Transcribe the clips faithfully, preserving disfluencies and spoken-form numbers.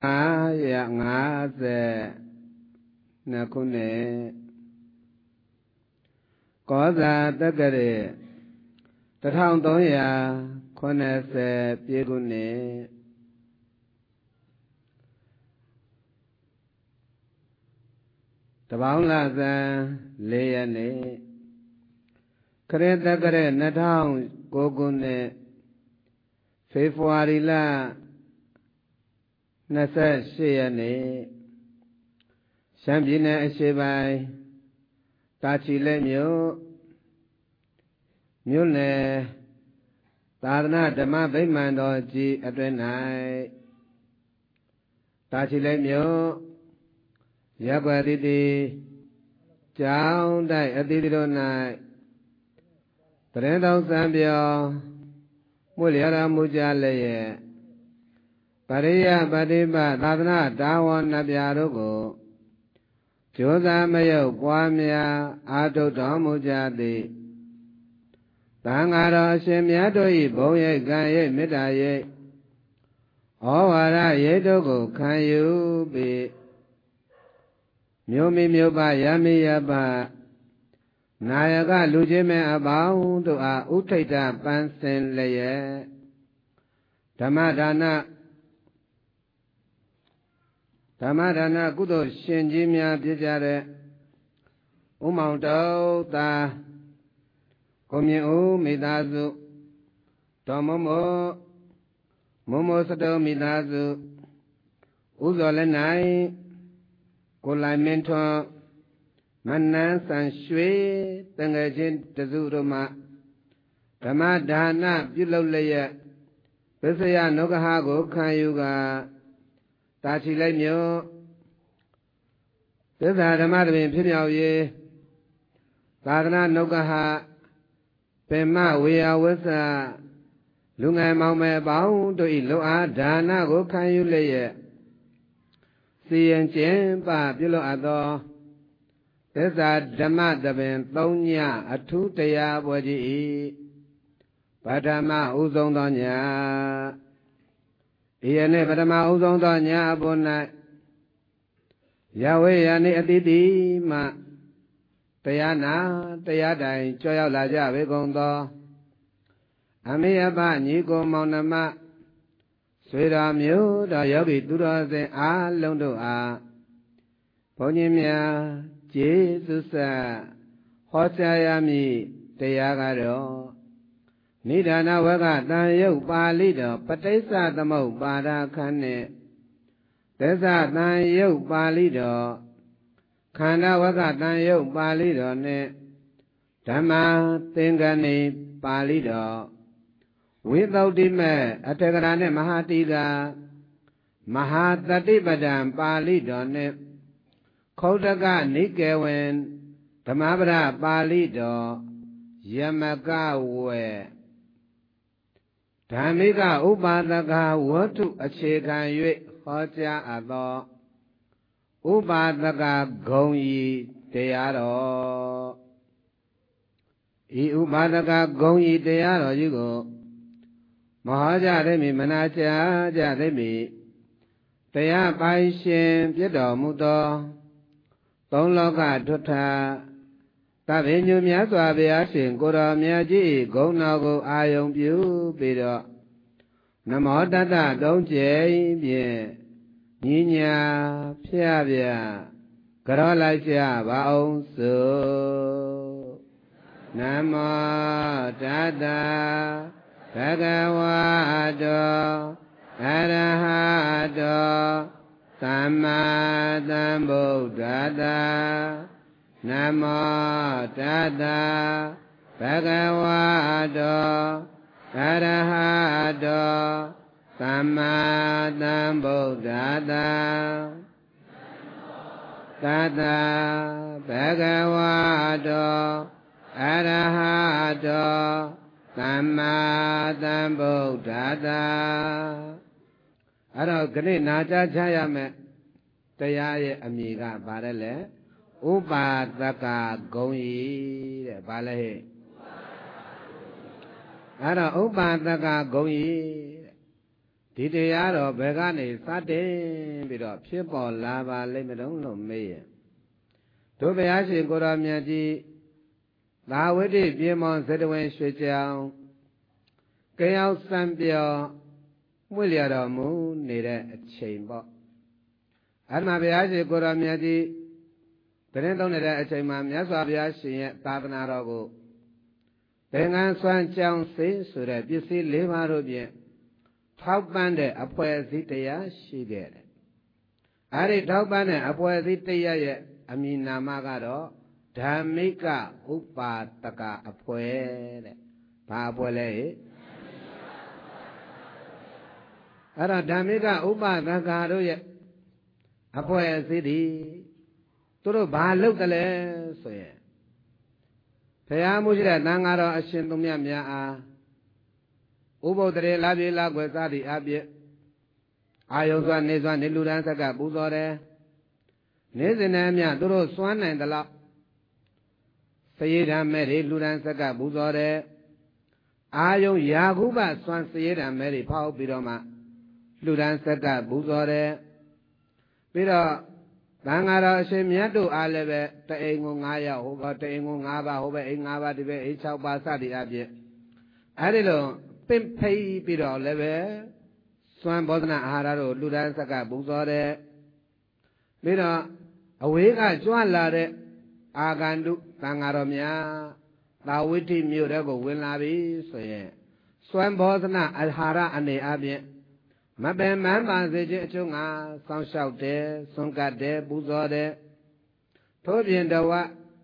ya ngã ze na khu nè có ra tất cả để tất thong tối ya con nè sẽ biết khu nè tập bảo là ra lê ya nè cái tất cả để na thong cô khu nè February là na sẽ xe nè sáng bị nè xe bài ta chỉ lấy miếu miếu nè ta na Dhamma vĩ màn đồ chỉ ở trên này ta chỉ lấy miếu giá quả đi đi cháu đại ở đi đi đồ này tới đâu sáng biểu mua liệt ra mua cha lấy Pariya Padipa Tadana Dawan Nabyaruko Chosa Mayo Kwamya Ado Dhamujati Tangaro Shemyato Yi Boye Gaye Midaye Ovara Yedoko Kanyu Bi Myomi Myoba Yami Yaba Nayaka Lujime Abau To A Utaita Pansen Leye Dhamadana Dhamadana Kudo Shenjimya Pijare Umauto Ta Komyu Midazu Tomomo Momo Sato Midazu Uzolenai Kulai Mento Manan San Shui Tangajin Tazuruma Dhamadana Pulolaya Pesaya Nogahago Kayuga Ta chỉ lấy miếu Thế ra Dhamma Đà Phiếp Nhau Ye Ta Đà Nâu Ca Hạ Bè Ma Vê A Vết Sa Lưu Ngài Màu Mẹ Báo Tôi Ý Lâu Á Đà Na Gỗ Khai Yu Lê Ye Sì Yên Chén Bà Phiếp Lâu Á Tho Thế ra Dhamma Đà Phiếp Tông Nhà Ất Thú Tê Ya Bồ Chí Ý Bà Dhamma Ú Dông Tho Nhà Ý này bà Dhamma ưu dông tỏ nhà bố này Yahweh ya này ati tí mà Taya na Taya đại cho yao là cha với con to Ami ya ba nhị cô mong nà ma Suy ra miếu đó yếu bị tu ra dên á lông đồ á Bố nhị mẹ chế sư sa Hóa cha ya mi Taya gà đó Ni đà na vā gā tān yau pāli đo Patesa tamau pādā khane Tesa tān yau pāli đo Khanda vā gā tān yau pāli đo ne Dhamma Tengani pāli đo Vithauti me Athakara ne Mahatika Mahatatipadam pāli đo ne Khautaka Nikewen Dhammapara pāli đo Yamaka we Dhammika Upadaka Vatu Achekan Yue Hoja Ado Upadaka Gongyi Teyaro I Upadaka Gongyi Teyaro Yugo Mahaja Demi Manacha Jademi Teya Paishin Pyedo Mudo Tong Loka Tuta Ta bế nhu mía tòa bế á xuyên cô đo mía chí gấu nào cô ai ông biểu bế đó Nam mô tát tát đông chế bế Nhí nhà phía bế Cả đó lại xa bà ông sư Nam mô tát tát Bhagavato Arahato Samma Sambuddhassa Nam mô Tát tát Bhagavato Arahato Samma Sambuddhassa Tát tát Bhagavato Arahato Samma Sambuddhassa Ở đó cái này nà chá chá ya mẹ Taya ye ami ka bāre le Upadaka Gongyi de bāle he Ở đó Upadaka Gongyi ဒီတရားတော်ဘယ်ကနေစတင်ပြီးတော့ဖြစ်ပေါ်လာပါလိမ့်မလို့လို့မေးရဲ့တို့ဘုရားရှင်ကိုတော်မြတ်ကြီးသာဝတိပြေမောင်ဇတဝင်ရွှေကြောင်ကြောင်ရောက်စံပြော်မွေ့လျတော်မူနေတဲ့အချိန်ပေါ့အဲ့မှာဘုရားရှင်ကိုတော်မြတ်ကြီးတရင်သုံးနေတဲ့အချိန်မှာမြတ်စွာဘုရားရှင်ရဲ့သာသနာတော်ကိုသင်္ကန်းစွမ်းကြောင်းစေဆိုတဲ့ပစ္စည်း၄ပါးတို့ဖြင့်ထောက်ပံ့တဲ့အဖွဲ့အစည်းတရားရှိခဲ့တယ်အဲ့ဒီထောက်ပံ့တဲ့အဖွဲ့အစည်းတရားရဲ့အမည်နာမကတော့ဓမ္မိကဥပါတကအဖွဲ့တဲ့ဘာအဖွဲ့လဲအဲ့တော့ဓမ္မိကဥပါဒကတို့ရဲ့အဖွဲ့အစည်းဒီသူတို့ဘာလုပ်တယ်လဲဆိုရင်ဘုရားမှုရှိတဲ့သံဃာတော်အရှင်သူမြတ်များအားဥပုသ္တရေလာပြေလာွယ်စသည်အပြည့်အာယုံစွာနေစွာနေလူဒန်းဆက်ကပူဇော်တယ်နေစဉ်နဲ့အမျှသူတို့စွမ်းနိုင်သလောက်စရေဓာမဲ့တွေလူဒန်းဆက်ကပူဇော်တယ်အာယုံယာကုပစွမ်းစရေဓာမဲ့တွေဖောက်ပြီးတော့မှလူဒန်းဆက်ကပူဇော်တယ်ပြီးတော့သံဃာတော်အရှင်မြတ်တို့အားလည်းပဲတအိမ်ကို၅ယောက်ဟိုကတအိမ်ကို၅ပါးဟိုဘက်အိမ်၅ပါးဒီဘက်အိမ်၆ပါးစသည်အပြည့်အဲ့ဒီလိုပင့်ဖိတ်ပြီးတော့လည်းပဲစွမ်းဘောဓနာအာဟာရတို့လူဒန်းဆက်ကပူဇော်တယ်ပြီးတော့အဝေးကကြွလာတဲ့အာဂန္တုသံဃာတော်များသာဝတိမြို့တဲ့ကိုဝင်လာပြီဆိုရင်စွမ်းဘောဓနာအာဟာရအနေအချင်းမပင်မန်းပါစေခြင်းအကျိုးငါစောင့်ရှောက်တယ်စွန့်ကပ်တယ်ပူဇော်တယ်ထို့ပြင်တော်ဝ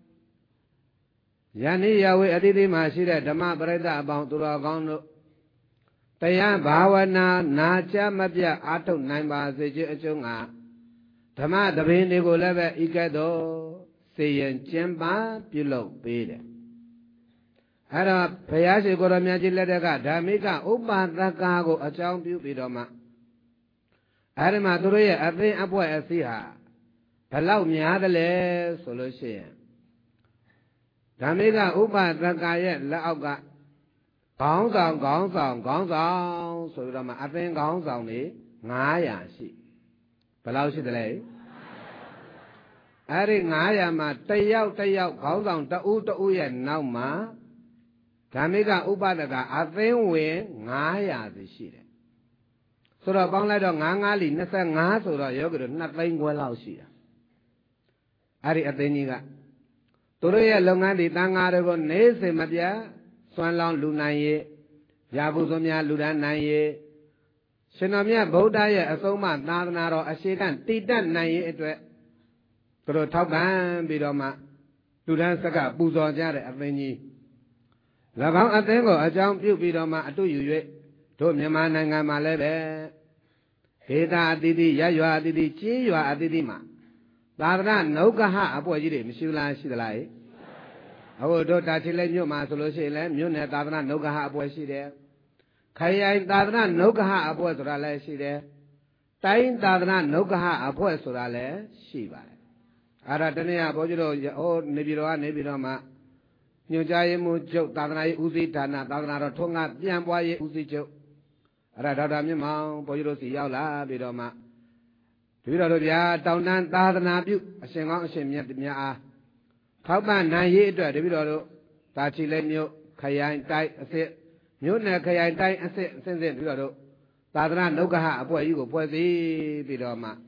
ယန္တိယဝေအတိတိမှာရှိတဲ့ဓမ္မပရိသတ်အပေါင်းသူတော်ကောင်းတို့တရားဘာဝနာနာချမပြအားထုတ်နိုင်ပါစေခြင်းအကျိုးငါဓမ္မသဘင်တွေကိုလည်းပဲဤကဲ့သို့စေရင်ကျင်းပပြုလုပ်ပေးတယ်အဲ့တော့ဘုရားရှိခိုးတော်မြတ်ကြီးလက်ထက်ကဓမ္မိကဥပါဒကကိုအကြောင်းပြုပြီးတော့မှအဲ့ဒီမှာသူတို့ရဲ့အသိအပွဲအစည်းဟာဘလောက်များတယ်လဲဆိုလို့ရှိရင်ဓမ္မိကဥပါဒကရဲ့လက်အောက်ကခေါင်းဆောင်ခေါင်းဆောင်ခေါင်းဆောင်ဆိုပြီးတော့မှအသိခေါင်းဆောင်တွေ၅ရာရှိဘယ်လောက်ရှိတယ်လဲအဲ့ဒီ၅ရာမှာတယောက်တယောက်ခေါင်းဆောင်တဦးတဦးရဲ့နောက်မှာဓမ္မိကဥပါဒကအသိဝင်၅ရာစီရှိတယ်ဆိုတော့ပေါင်းလိုက်တော့၅၅လီ၂၅ဆိုတော့ယောဂီတို့၂သိန်းခွဲလောက်ရှိတာအဲ့ဒီအသိကြီးကသူတို့ရဲ့လုပ်ငန်းတွေတန်ဃာတွေကိုနေစဉ်မပြတ်စွမ်းလောင်းလူနိုင်ရေးရာဘုသွများလူဒန်းနိုင်ရေးရှင်တော်မြတ်ဗုဒ္ဓရဲ့အဆုံးအမသာသနာတော်အရှိကတည်တတ်နိုင်ရေးအတွက်သူတို့ထောက်ပံ့ပြီးတော့မှလူဒန်းဆက်ကပူဇော်ကြတဲ့အသိကြီး၎င်းအသင်းကိုအကြောင်းပြုပြီးတော့မှအတုယူ၍တို့မြန်မာနိုင်ငံမှာလည်းပဲဒေသအသီးသီးရရွာအသီးသီးကြီးရွာအသီးသီးမှာသာသနာနုဂဟအဖွဲ့ကြီးတွေမရှိလားရှိသလားအခုတို့တာချီလိတ်မြို့မှာဆိုလို့ရှိရင်လည်းမြို့နယ်သာသနာနုဂဟအဖွဲ့ရှိတယ်ခရိုင်သာသနာနုဂဟအဖွဲ့ဆိုတာလည်းရှိတယ်တိုင်းသာသနာနုဂဟအဖွဲ့ဆိုတာလည်းရှိပါတယ်အဲ့ဒါတနည်းအားဘုန်းကြီးတို့ဟိုနေပြည်တော်ကနေပြီးတော့မှညွှန်ကြားရေးမှူးချုပ်သာသနာရေးဦးစီးဌာနသာသနာတော်ထွန်းကားပြန်ပွားရေးဦးစီးချုပ်အဲ့ဒါဒေါက်တာမြင့်မောင်ဘုန်းကြီးတို့စီရောက်လာပြီးတော့မှတပည့်တော်တို့ဗျာတောင်တန်းသာသနာပြုအရှင်ကောင်းအရှင်မြတ်များအားထောက်ပံ့နိုင်ရေးအတွက်တပည့်တော်တို့တာချီလိတ်မြို့ခရိုင်တိုင်းအစစ်မြို့နယ်ခရိုင်တိုင်းအစစ်အစဉ်စဉ်တပည့်တော်တို့သာသနာနုဂဟအဖွဲ့ကြီးကိုဖွဲ့စည်းပြီးတော့မှ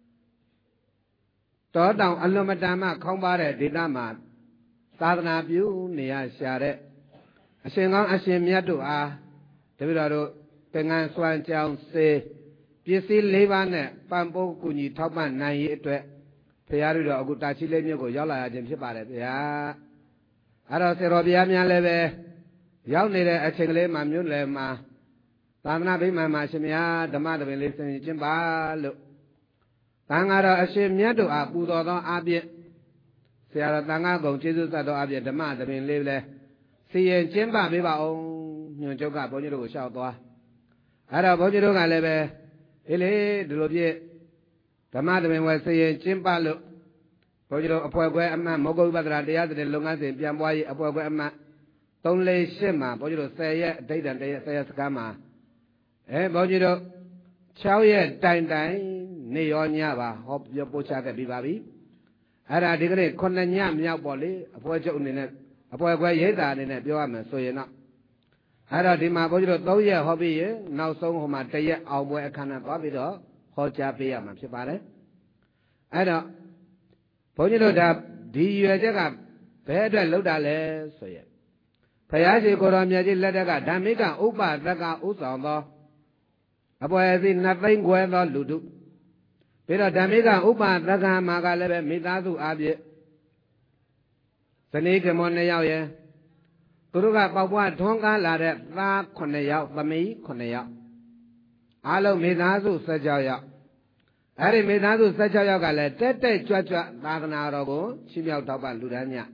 တောတောင်အလွန်မတန်မှခေါင်းပါတဲ့ဒေသမှာသာသနာပြုနေရရှာတဲ့အရှင်ကောင်းအရှင်မြတ်တို့အားတပည့်တော်တို့သင်္ကန်းစွမ်းကြောင်းစေပစ္စည်း၄ပါးနဲ့ပံ့ပိုးကူညီထောက်ပံ့နိုင်ရေးအတွက်ဘုရားတို့အခုတာချီလိတ်မြို့ကိုရောက်လာရခြင်းဖြစ်ပါတယ်ဗျာအဲ့တော့ဆရာတော်ဘုရားများလည်းပဲရောက်နေတဲ့အချိန်ကလေးမှာမြို့လယ်မှာသာသနာ့ဗိမာန်မှာရှင်များဓမ္မသဘင်လေးဆင်ကျင်းပါလို့သံဃာတော်အရှင်မြတ်တို့အားပူဇော်သောအပြည့်ဆရာတော်သံဃာကုံကျေးဇူးဆက်တော်အပြည့်ဓမ္မသဘင်လေးလဲစီရင်ကျင်းပပေးပါအောင်ညွှန်ချုပ်ကဘုန်းကြီးတို့ကိုလျှောက်သွားအဲ့တော့ဘုန်းကြီးတို့ကလည်းပဲအေးလေဒီလိုပြည့်ဓမ္မသဘင်ဝယ်စီရင်ကျင်းပလို့ဘုန်းကြီးတို့အဖွဲ့ခွဲအမှတ်မောဂုပဒရာတရားစဉ်လုပ်ငန်းစဉ်ပြန်ပွားရေးအဖွဲ့ခွဲအမှတ်သုံးလေးရှစ်မှာဘုန်းကြီးတို့ဆယ်ရက်အဋ္ဌံတရက်ဆယ်ရက်စကားမှာအဲဘုန်းကြီးတို့ sáu月တိုင်တိုင်နေရောညပါဟောပြောပို့ချခဲ့ပြီးပါပြီအဲ့ဒါဒီကနေ့ခုနှစ်ညမြောက်ပေါ့လေအပွဲချုပ်အနေနဲ့အပွဲခွဲရိတ်တာအနေနဲ့ပြောရမယ်ဆိုရင်တော့အဲ့တော့ဒီမှာဘုန်းကြီးတို့သုံးရက်ဟောပြီးရင်နောက်ဆုံးဟိုမှာတစ်ရက်အောင်ပွဲအခမ်းအနားသွားပြီးတော့ဟောကြားပေးရမှာဖြစ်ပါတယ်အဲ့တော့ဘုန်းကြီးတို့ဒါဒီရွယ်ချက်ကဘယ်အတွက်လုပ်တာလဲဆိုရင်ဘုရားရှိခိုးတော်မြတ်ကြီးလက်ထက်ကဓမ္မိကဥပသကဥဆောင်သောအပွဲအစည်းနှစ်သိန်းခွဲသောလူတို့ပြီးတော့ဓမ္မိကဥပသကမှာကလည်းပဲမိသားစုအပြည့်ဇနီးကမောနှစ်ယောက်ရဲ့သူတို့ကပေါက်ပွားထွန်းကားလာတဲ့သားခုနှစ်ယောက်သမီးခုနှစ်ယောက်အားလုံးမိသားစု၁၆ယောက်အဲ့ဒီမိသားစု၁၆ယောက်ကလည်းတက်တက်ကြွကြွသာသနာတော်ကိုချီးမြှောက်တောက်ပလူဒန်းည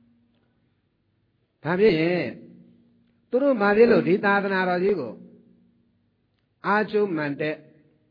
ဒါဖြင့်သူတို့မာပြလို့ဒီသာသနာတော်ကြီးကိုအာချုမှန်တဲ့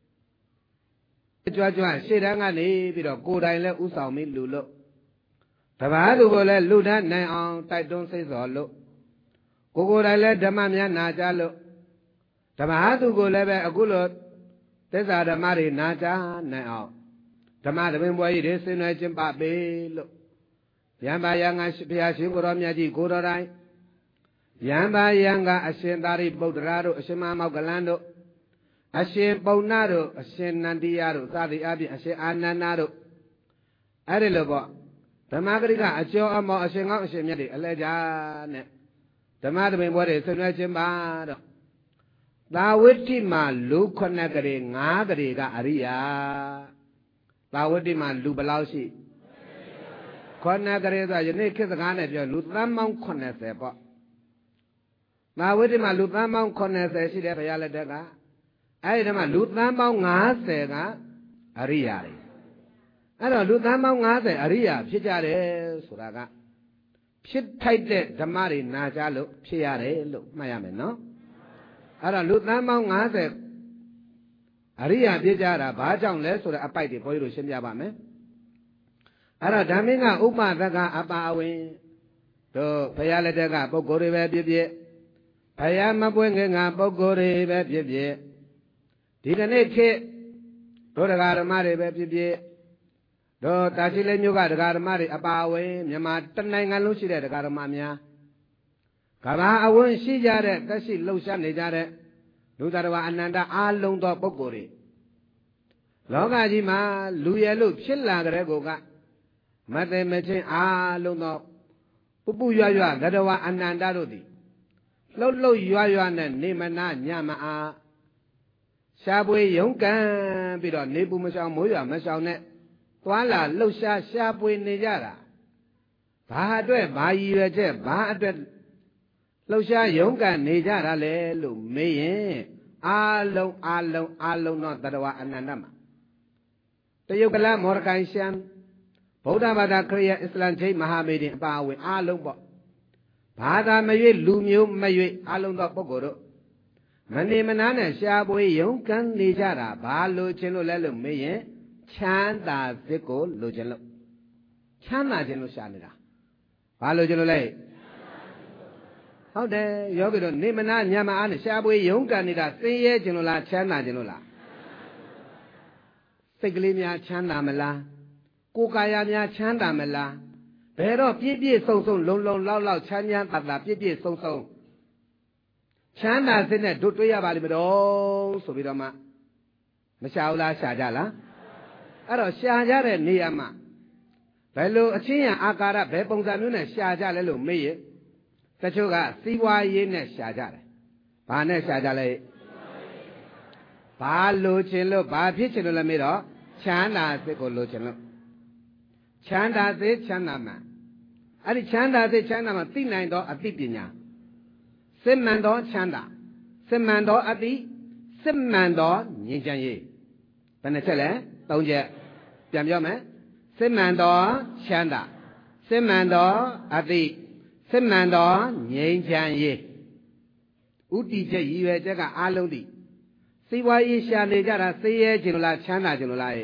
ကြွကြွရှေ့တန်းကနေပြီးတော့ကိုယ်တိုင်လည်းဥဆောင်ပြီးလူလို့တပားသူကိုလည်းလူဒန်းနိုင်အောင်တိုက်တွန်းစိတ်စော်လို့ကိုကိုယ်တိုင်လည်းဓမ္မများနာကြလို့ဓမ္မသူကိုလည်းပဲအခုလိုသစ္စာဓမ္မတွေနာကြနိုင်အောင်ဓမ္မတပင်ပွဲကြီးတွေဆင်နွှဲကျင်းပပေးလို့ယံပါယံကဘုရားရှင်ကိုတော်မြတ်ကြီးကိုတော်တိုင်းယံပါယံကအရှင်သာရိပုတ္တရာတို့အရှင်မမောကလန်တို့အရှင်ပုံနာတို့အရှင်နန္ဒီယတို့စသည်အပြင်အရှင်အာနန္ဒာတို့အဲ့ဒီလိုပေါ့ဓမ္မဂရိကအကျော်အမောအရှင်ကောင်းအရှင်မြတ်တွေအလဲကြနဲ့ဓမ္မတပင်ပွဲတွေဆင်နွှဲကျင်းပတော့သာဝတ္တိမှာလူခုနှစ်ကလေးငါးကလေးကအရိယာသာဝတ္တိမှာလူဘယ်လောက်ရှိခုနှစ်ကလေးဆိုယနေ့ခေတ်စကားနဲ့ပြောလူသန်းပေါင်းခုနှစ်ဆယ်ပေါ့သာဝတ္တိမှာလူသန်းပေါင်းခုနှစ်ဆယ်ရှိတယ်ဘုရားလက်ထက်ကအဲ့ဒီတည်းမှာလူသန်းပေါင်းငါးဆယ်ကအရိယာတွေအဲ့တော့လူသန်းပေါင်းငါးဆယ်အရိယာဖြစ်ကြတယ်ဆိုတာကဖြစ်ထိုက်တဲ့ဓမ္မတွေနာကြလို့ဖြစ်ရတယ်လို့မှတ်ရမယ်နော်အဲ့တော့လူသန်းပေါင်းငါးဆယ်အရိယာဖြစ်ကြတာဘာကြောင့်လဲဆိုတဲ့အပိုက်တွေဘုန်းကြီးတို့ရှင်းပြပါမယ်အဲ့တော့ဓမ္မိကဥပသကအပါအဝင်တို့ဘုရားလက်ထက်ကပုဂ္ဂိုလ်တွေပဲဖြစ်ဖြစ်ဘုရားမပွင့်ခင်ကပုဂ္ဂိုလ်တွေပဲဖြစ်ဖြစ်ဒီကနေ့ခေတ်တို့တရားဓမ္မတွေပဲဖြစ်ဖြစ်တို့တာရှိလေးမျိုးကတရားဓမ္မတွေအပါအဝင်မြန်မာတနိုင်ငံလုံးရှိတဲ့တရားဓမ္မများကဘာအဝင်ရှိကြတဲ့တက်ရှိလှုပ်ရှားနေကြတဲ့လူသားတော်အနန္တအားလုံးသောပုဂ္ဂိုလ်တွေလောကကြီးမှာလူရလို့ဖြစ်လာကြတဲ့ကိုကမသိမချင်းအားလုံးသောပုပ္ပုရွရွသတ္တဝါအနန္တတို့သည်လှုပ်လှုပ်ရွရွနဲ့နေမနာညမအားရှားပွေရုံကံပြီးတော့နေပူမရှောင်မိုးရွာမရှောင်နဲ့သွားလာလှုပ်ရှားရှားပွေနေကြတာဘာအတွက်ဘာရည်ရွယ်ချက်ဘာအတွက်လှုပ်ရှားရုံကံနေကြတာလဲလို့မေးရင်အာလုံးအာလုံးအာလုံးသောတတဝအနန္တမှာတယုတ်ကလမောရကိုင်ရှံဗုဒ္ဓဘာသာခရစ်ယာန်အစ္စလမ်ချိတ်မဟာမေဒီအပါအဝင်အာလုံးပေါ့ဘာသာမရွေ့လူမျိုးမရွေ့အာလုံးသောပုဂ္ဂိုလ်တို့မနေမနာနဲ့ရှားပွေရုံကံနေကြတာဘာလို့ခြင်းလို့လဲလို့မေးရင်ချမ်းသာစစ်ကိုလိုချင်လို့ချမ်းသာခြင်းလို့ရှားနေတာဘာလို့ခြင်းလို့လဲဟုတ်တယ်ယောဂီတို့နေမနာညမအားနဲ့ရှားပွေရုံကန်နေတာသိရဲခြင်းလို့လားချမ်းသာခြင်းလို့လားစိတ်ကလေးများချမ်းသာမလားကိုယ်ကာယများချမ်းသာမလားဘယ်တော့ပြည့်ပြည့်စုံစုံလုံလုံလောက်လောက်ချမ်းချမ်းသာသာပြည့်ပြည့်စုံစုံချမ်းသာစိတ်နဲ့တို့တွေ့ရပါလိမ့်မတော်ဆိုပြီးတော့မှမရှာဘူးလားရှာကြလားအဲ့တော့ရှာကြတဲ့နေရာမှာဘယ်လိုအချင်းရအာကာရဘယ်ပုံစံမျိုးနဲ့ရှာကြလဲလို့မေးရင်တချို့ကစီးပွားရေးနဲ့ရှာကြတယ်။ဘာနဲ့ရှာကြလဲ။ဘာလိုချင်လို့ဘာဖြစ်ချင်လို့လဲမေးတော့ချမ်းသာစိတ်ကိုလိုချင်လို့ချမ်းသာစိတ်ချမ်းသာမှန်အဲ့ဒီချမ်းသာစိတ်ချမ်းသာမှသိနိုင်သောအသိပညာစစ်မှန်သောချမ်းသာစစ်မှန်သောအသိစစ်မှန်သောဉာဏ်ချမ်းရေးဘယ်နှချက်လဲသုံးချက်ပြန်ပြောမယ်စစ်မှန်သောချမ်းသာစစ်မှန်သောအသိစစ်မှန်သောငြိမ်းချမ်းရေးဥတီချက်ရည်ရွယ်ချက်ကအားလုံးသည်စီးပွားရေးရှာနေကြတာသိရဲခြင်းလို့လားချမ်းသာခြင်းလို့လား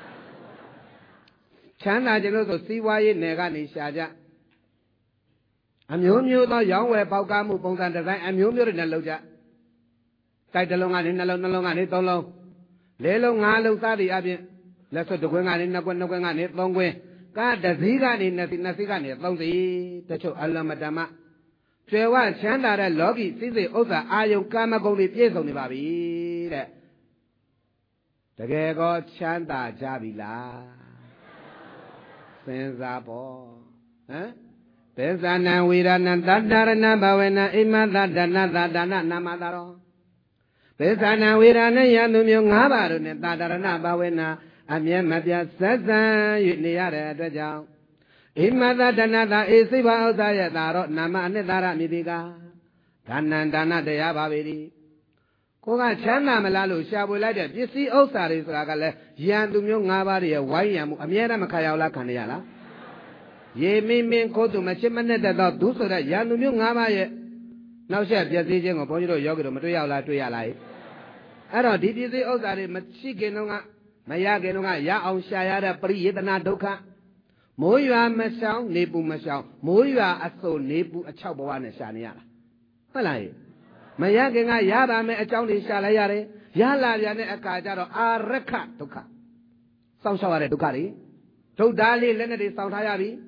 ချမ်းသာခြင်းလို့ဆိုစီးပွားရေးနယ်ကနေရှာကြအမျိုးမျိုးသောရောင်းဝယ်ပေါက်ကားမှုပုံစံဒီဇိုင်းအမျိုးမျိုးတွေနဲ့လုပ်ကြတိုက်တစ်လုံးကနေနှလုံးနှလုံးကနေသုံးလုံးလေလုံးငါလုံးသားတွေအပြင်လက်စွပ်တစ်ခွင်းကနေနှစ်ခွင်းနှစ်ခွင်းကနေသုံးခွင်းကားတစ်စီးကနေနှစ်စီးနှစ်စီးကနေသုံးစီးတချို့အလမတမကျွယ်ဝချမ်းသာတဲ့လောကီစိစိဥစ္စာအာယုကာမဂုဏ်တွေပြည့်စုံနေပါပြီတဲ့တကယ်ကောချမ်းသာကြပြီလားစဉ်းစားပေါ့ဟမ်ပေသနံဝိရဏံတတ္တရဏဘဝနအိမသတ္တနသတ္တနနာမသာရောပေသနံဝိရဏယံသူမျိုး၅ပါးတို့နဲ့တတ္တရဏဘဝနအမျက်မပြတ်ဆက်ဆံ၍နေရတဲ့အတွက်ကြောင့်အိမသတ္တနသာအေစိဘဥစ္စာရဲ့သာတော့နာမအနှစ်သာရမြည်တိကဒါနံဒါနတရားပါပေသည်ကိုကချမ်းသာမလားလို့ရှာဖွေလိုက်တဲ့ပစ္စည်းဥစ္စာတွေဆိုတာကလည်းယံသူမျိုး၅ပါးရဲ့ဝိုင်းရံမှုအမြဲတမ်းမခါရောက်လားခံရလားရေမင်းမင်းခိုးသူမချစ်မနဲ့တဲ့တော့သူဆိုတဲ့ယံသူမျိုး၅ပါးရဲ့နောက်ဆက်ပစ္စည်းချင်းကိုဘုန်းကြီးတို့ယောဂီတို့မတွေ့ရလားတွေ့ရလားအဲ့တော့ဒီပစ္စည်းဥစ္စာတွေမရှိခင်တော့ကမရခင်တော့ကရအောင်ရှာရတဲ့ပရိယေတနာဒုက္ခမိုးရွာမရှောင်နေပူမရှောင်မိုးရွာအစိုးနေပူအချောက်ဘဝနဲ့ရှာနေရတာဟုတ်လားမရခင်ကရပါမယ်အကြောင်းတွေရှာလိုက်ရတယ်ရလာပြန်တဲ့အခါကျတော့အာရခဒုက္ခစောင့်ရှောက်ရတဲ့ဒုက္ခတွေဒုဒ္ဒါလေးလက်နဲ့တွေစောင့်ထားရပြီ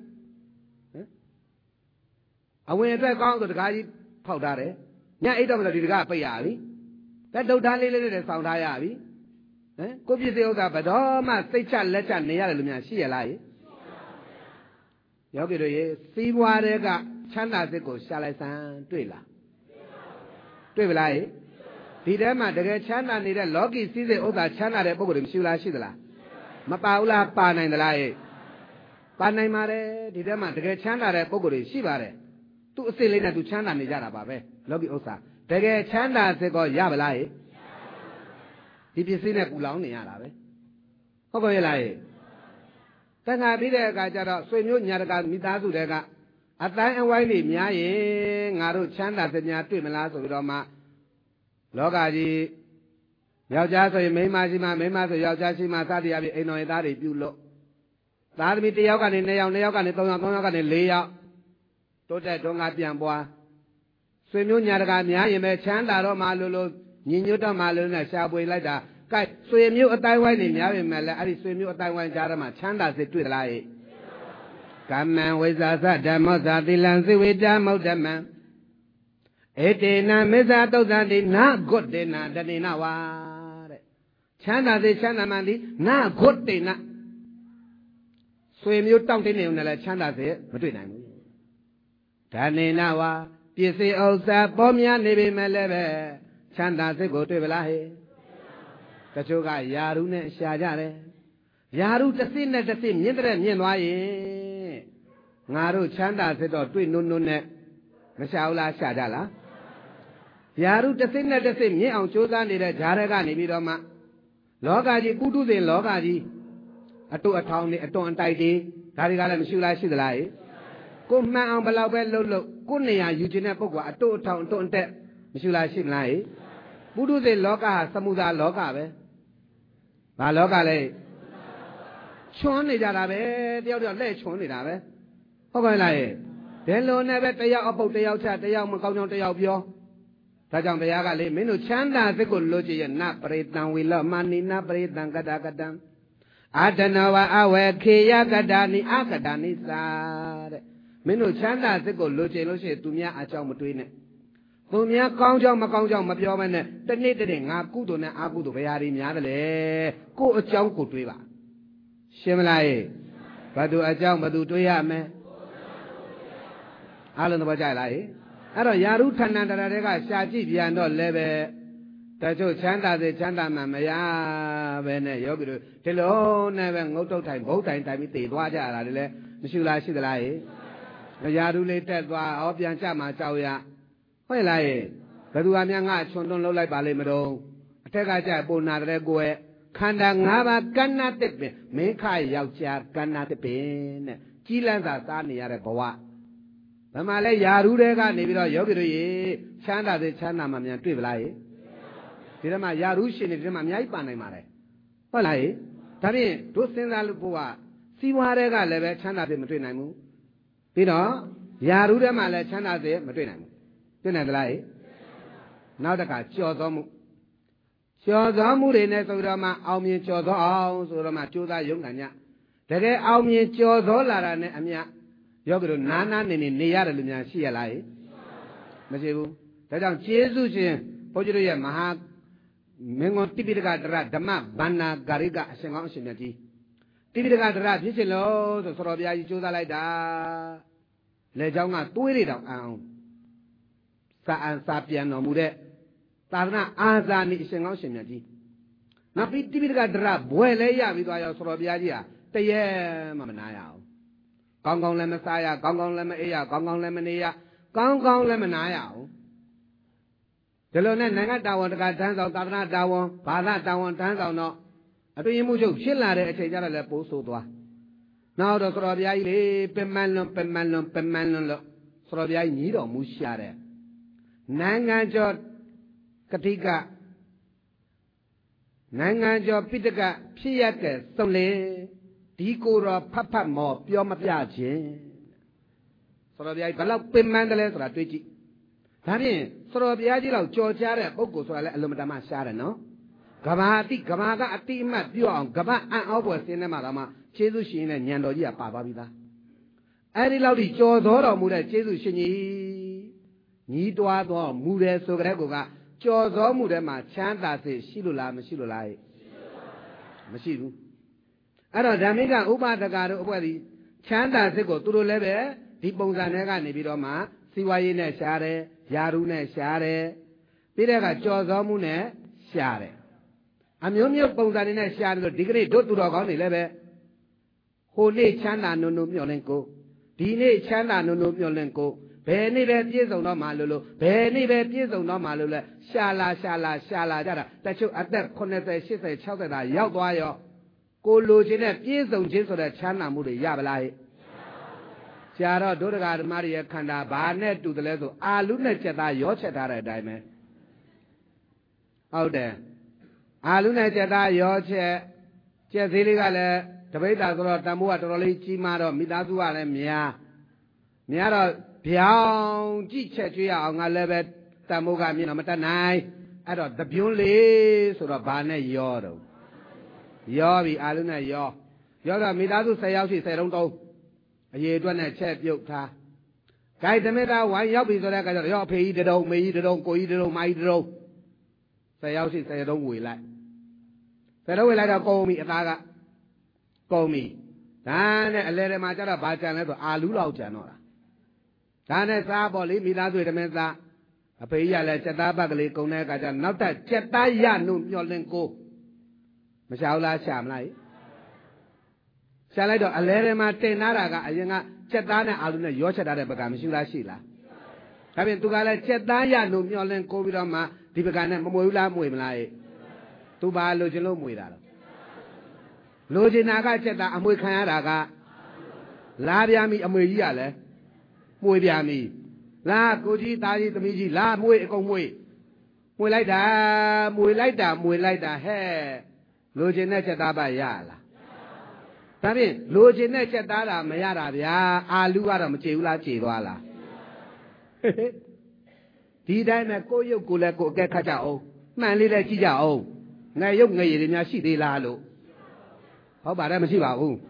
အဝင်အတွက်ကောင်းဆိုတကားကြီးဖောက်ထားတယ်ညအိတ်တော့မလို့ဒီတကားပိတ်ရပြီတဲ့ဒုဒ္ဒါလေးလေးတွေစောင့်ထားရပြီဟမ်ကိုပြည့်စည်ဥစ္စာဘတော်မှစိတ်ချလက်ချနေရတယ်လို့များရှိရလားယယောဂီတို့ရေစီးပွားတွေကချမ်းသာစိတ်ကိုရှာလိုက်စမ်းတွေ့လားတွေ့ပလားဒီထဲမှာတကယ်ချမ်းသာနေတဲ့လောကီစည်းစိမ်ဥစ္စာချမ်းသာတဲ့ပုဂ္ဂိုလ်တွေမရှိလားရှိသလားမပါဘူးလားပါနိုင်သလားပါနိုင်ပါတယ်ဒီထဲမှာတကယ်ချမ်းသာတဲ့ပုဂ္ဂိုလ်တွေရှိပါတယ်သူအစစ်လေးနဲ့သူချမ်းသာနေကြတာပါပဲလောကီဥစ္စာတကယ်ချမ်းသာစိတ်ကိုရပါလားဒီပစ္စည်းနဲ့ပူလောင်နေရတာပဲဟုတ်ပါရဲ့လားတခါပြီးတဲ့အခါကျတော့ဆွေမျိုးညာတကာမိသားစုတွေကအတိုင်းအဝိုင်းတွေများရင်ငါတို့ချမ်းသာစများတွေ့မလားဆိုပြီးတော့မှလောကကြီးယောက်ျားဆိုရင်မိန်းမရှိမှမိန်းမဆိုယောက်ျားရှိမှစသည်အပြင်အိမ်တော်ရဲ့သားတွေပြုလို့သားသမီးတစ်ယောက်ကနေနှစ်ယောက်နှစ်ယောက်ကနေသုံးယောက်သုံးယောက်ကနေလေးယောက်တိုးတက်တွန်းကားပြန်ပွားဆွေမျိုးညာတကာများရင်ပဲချမ်းသာတော့မှလို့လို့ညီညွတ်တော့မှလို့နဲ့ရှားပွေလိုက်တာကဲဆွေမျိုးအတိုင်းဝိုင်းနေများပြီမဲ့လည်းအဲ့ဒီဆွေမျိုးအတိုင်းဝိုင်းကြားထဲမှာချမ်းသာစေတွေ့သလားကမ္မံဝိဇာသဓမ္မောဇာတိလံစိဝေတမௌဓမံဧတေနမေဇာတုတ်တံတိနာဂုတ္တေနတဏိနဝါတဲ့ချမ်းသာစေချမ်းသာမှန်သည်နာဂုတ္တေနဆွေမျိုးတောင့်တင်းနေုံနဲ့လည်းချမ်းသာစေမတွေ့နိုင်ဘူးဓာနေနဝါပစ္စည်းဥစ္စာပေါ်များနေပြီမဲ့လည်းပဲချမ်းသာစိတ်ကိုတွေ့ပလားဟဲ့တချို့ကယာရုနဲ့ရှာကြတယ်ယာရုတစ်စစ်နဲ့တစ်စစ်မြင့်တဲ့မြင့်သွားရင်ငါတို့ချမ်းသာစိတ်တော့တွေ့နုံနုံနဲ့မရှာဘူးလားရှာကြလားယာရုတစ်စစ်နဲ့တစ်စစ်မြင့်အောင်ကြိုးစားနေတဲ့ဂျားတွေကနေပြီးတော့မှလောကကြီးကုတုစဉ်လောကကြီးအတုအထောင်တွေအတွန်အတိုက်တွေဒါတွေကလည်းမရှိလားရှိသလားကိုမှန်အောင်ဘယ်လောက်ပဲလှုပ်လှုပ်ကိုနေရာယူခြင်းတဲ့ပုဂ္ဂိုလ်အတုအထောင်အတွန်အတက်မရှိလားရှိမလားပုထုဇဉ်လောကဟာသမှုသာလောကပဲဘာလောကလဲချွန်းနေကြတာပဲတယောက်တယောက်လက်ချွန်းနေတာပဲဟုတ်ကဲ့လားဒီလိုနဲ့ပဲတယောက်အပုတ်တယောက်ချတယောက်မကောင်းကြောင်တယောက်ပြောဒါကြောင့်တရားကလေမင်းတို့ချမ်းသာစိတ်ကိုလွတ်ကြရဲ့နပရိတံဝိလမဏိနပရိတံကတကတံအာတနဝအဝေခေယကတာနိအကတာနိသာတဲ့မင်းတို့ချမ်းသာစိတ်ကိုလွတ်ကြလို့ရှိရင်သူများအကြောင်းမတွေးနဲ့သူများကောင်းကြောင်းမကောင်းကြောင်းမပြောမနဲ့တနေ့တည်းငါကုသိုလ်နဲ့အာကုသိုလ်ဘယ်ဟာတွေများတယ်လဲကိုယ်အကြောင်းကိုတွေးပါရှင်းမလားဘသူအကြောင်းဘသူတွေးရမယ်အားလုံးသဘောကျလားအဲ့တော့ယာရုဌာဏတရာတွေကရှာကြည့်ပြန်တော့လည်းပဲတချို့ချမ်းသာစေချမ်းသာမှမရပဲနဲ့ယောဂီတို့ဒီလိုနဲ့ပဲငုတ်တုတ်ထိုင်ဘုတ်တိုင်တိုင်ပြီးတည်သွားကြတာလေမရှိလားရှိသလားယာရုလေးတက်သွားဟောပြန်ကြမှာကြောက်ရဟုတ်လားဘယ်သူအများငါချွန်တွန်းလှုပ်လိုက်ပါလိမ့်မတော့အထက်ကကြပုံနာတဲ့ကိုယ်ခန္ဓာ၅ပါးကဏ္ဍတစ်ပင်မင်းခယောက်ျားကဏ္ဍတစ်ပင်နဲ့ကြီးလန်းသာစားနေရတဲ့ဘဝဘယ်မှာလဲယာရုတွေကနေပြီးတော့ယောဂီတို့ရေချမ်းသာစေချမ်းသာမှမြန်တွေ့ပလားဒီထဲမှာယာရုရှင်တွေဒီထဲမှာအများကြီးပါနိုင်ပါတယ်ဟုတ်လားဒါဖြင့်တို့စဉ်းစားလို့ဘုရားစီးပွားတွေကလည်းပဲချမ်းသာစေမတွေ့နိုင်ဘူးပြီးတော့ယာရုထဲမှာလည်းချမ်းသာစေမတွေ့နိုင်ဘူးတွေ့နိုင်သလားနောက်တစ်ခါကြော်သောမှုကျော်သောမှုတွေနဲ့ဆိုတော့မှအောင်မြင်ကျော်သောအောင်ဆိုတော့မှကြိုးစားရုန်းကန်ကြတကယ်အောင်မြင်ကျော်သောလာတာနဲ့အမြယောဂီတို့နာနာနေနေနေရတယ်လို့များရှိရလားမရှိဘူးဒါကြောင့်ကျေးဇူးရှင်ဘုန်းကြီးတို့ရဲ့မဟာမင်းကွန်တိပိဋကတရဓမ္မဗန္နာဂရိကအရှင်ကောင်းအရှင်မြတ်ကြီးတိပိဋကတရဖြစ်ချင်လို့ဆိုဆောတော်ဘုရားကြီးကြိုးစားလိုက်တာလေเจ้าကသွေးတွေတောင်အံအောင်စာအန်စာပြန်တော်မူတဲ့သာသနာအာဇာနည်အရှင်ကောင်းရှင်မြတ်ကြီးနောက်ပြီးတိပိဋကတရဘွယ်လဲရပြီးသွားရောဆောတော်ဘုရားကြီးဟာတရေမှမနာရအောင်ကောင်းကောင်းလည်းမစားရကောင်းကောင်းလည်းမအေးရကောင်းကောင်းလည်းမနေရကောင်းကောင်းလည်းမနာရအောင်ဒီလိုနဲ့နိုင်ငံတာဝန်တကာတန်းဆောင်သာသနာတာဝန်ဘာသာတာဝန်တန်းဆောင်တော့အတွင်းမှုချုပ်ဖြစ်လာတဲ့အချိန်ကျတော့လည်းပိုးဆိုးသွားနောက်တော့ဆောတော်ဘုရားကြီးလေပင်မလွန်ပင်မလွန်ပင်မလွန်လို့ဆောတော်ဘုရားကြီးညီတော်မူရှာတဲ့နိုင်ငံကျော်ကတိကနိုင်ငံကျော်ပိဋကဖြစ်ရတဲ့စုံလေဒီကိုယ်တော်ဖတ်ဖတ်မော်ပြောမပြခြင်းဆောတော်ဘုရားကြီးဘယ်လောက်ပင်မတယ်လဲဆိုတာတွေးကြည့်ဒါဖြင့်ဆောတော်ဘုရားကြီးလောက်ကြော်ကြားတဲ့ပုဂ္ဂိုလ်ဆိုတာလည်းအလုံးမတမရှားတယ်နော်ကဘာအတိကဘာကအတိအမှတ်ပြောအောင်ကဘာအံ့ဩဖွယ်စင်းနေမှာတော့မှကျေးဇူးရှင်နဲ့ညံတော်ကြီးကပါသွားပြီသားအဲ့ဒီလောက်ထိကြော်သောတော်မူတဲ့ကျေးဇူးရှင်ကြီးညီးတွားတော်မူတယ်ဆိုကြတဲ့ကောကကြော်သောမှုထဲမှာချမ်းသာစေရှိလို့လားမရှိလို့လားမရှိဘူးအဲ့တော့ဓမ္မိကဥပဒကတို့အဖွဲ့ဒီချမ်းသာစိတ်ကိုသူတို့လည်းပဲဒီပုံစံတွေကနေပြီးတော့မှစီဝါရေးနဲ့ရှားတယ်ယာရုနဲ့ရှားတယ်ပြီးတဲ့အခါကြော်သောမှုနဲ့ရှားတယ်အမျိုးမျိုးပုံစံတွေနဲ့ရှားတယ်လို့ဒီကနေ့တို့သူတော်ကောင်းတွေလည်းပဲဟိုနေ့ချမ်းသာနုံနုံမျှော်လင့်ကိုဒီနေ့ချမ်းသာနုံနုံမျှော်လင့်ကိုဘယ်နေ့ပဲပြည့်စုံတော့မှလို့လို့ဘယ်နေ့ပဲပြည့်စုံတော့မှလို့လဲရှာလာရှာလာရှာလာကြတာတချို့အသက်eighty eighty sixtyသာရောက်သွားရောကိုလိုချင်တဲ့ပြည့်စုံခြင်းဆိုတဲ့ချမ်းသာမှုတွေရပါလားဆရာတော်ဒုဒကာဓမ္မတွေရဲ့ခန္ဓာဘာနဲ့တူတယ်လဲဆိုအာလူနဲ့ချက်သားရောချက်ထားတဲ့အတိုင်းပဲဟုတ်တယ်အာလူနဲ့ချက်သားရောချက်ချက်သေးလေးကလည်းတပိဋ္ဌာဆိုတော့တန်ဖိုးကတော်တော်လေးကြီးမားတော့မိသားစုကလည်းများများတော့ဗျောင်းကြည့်ချက်ကျွေးရအောင်ငါလည်းပဲတန်ဖိုးကမြင်တော့မတတ်နိုင်အဲ့တော့တပြွန်းလေးဆိုတော့ဘာနဲ့ရောတော့ရောပြီအာလူနဲ့ရောရောတော့မိသားစုtenယောက်ရှိtenလုံးတုံးအရေးအတွက်နဲ့ချက်ပြုတ်ထားဂိုက်သမီးသားဝိုင်းရောက်ပြီဆိုတဲ့အခါကျတော့ရောအဖေကြီးတတုံမေကြီးတတုံကိုကြီးတတုံမကြီးတတုံtenယောက်ရှိtenလုံးဝေလိုက်tenလုံးဝေလိုက်တော့ကုန်ပြီအသားကကုန်ပြီဒါနဲ့အလဲထဲမှာကျတော့ဘာကြံလဲဆိုအာလူလောက်ကြံတော့တာဒါနဲ့စားပေါ့လေမိသားစုသမီးသားအဖေကြီးကလည်းစက်သားပတ်ကလေးကုန်တဲ့အခါကျနောက်ထပ်စက်သားရနှုတ်မျောလင့်ကိုမရှာဘူးလားရှာမလားရှာလိုက်တော့အလဲထဲမှာတင်ထားတာကအရင်ကစက်သားနဲ့အာလူနဲ့ရောချက်ထားတဲ့ဘက်ကမရှိလားရှိလားဒါပြင်သူကလည်းစက်သားရနှုတ်မျောလင့်ကိုပြီးတော့မှဒီဘက်ကနဲ့မမွေဘူးလားမွေမလားသူဘာလိုချင်လို့မွေတာတော့လိုချင်တာကစက်သားအမွေခံရတာကလားပြားမိအမွေကြီးကလည်းမွေပြားမိလားကိုကြီးသားကြီးသမီးကြီးလားမွေအကုန်မွေမွေလိုက်တာမွေလိုက်တာမွေလိုက်တာဟဲ့လိုချင်တဲ့ချက်သားပါရလားဒါဖြင့်လိုချင်တဲ့ချက်သားတာမရတာဗျာအာလူကတော့မကြေဘူးလားကြေသွားလားဒီတိုင်းနဲ့ကိုရုပ်ကိုလည်းကိုအကဲခတ်ကြအောင်မှန်လေးလည်းကြည့်ကြအောင်ငယ်ရုပ်ငယ်ရည်တွေများရှိသေးလားလို့ဟုတ်ပါတယ်မရှိပါဘူး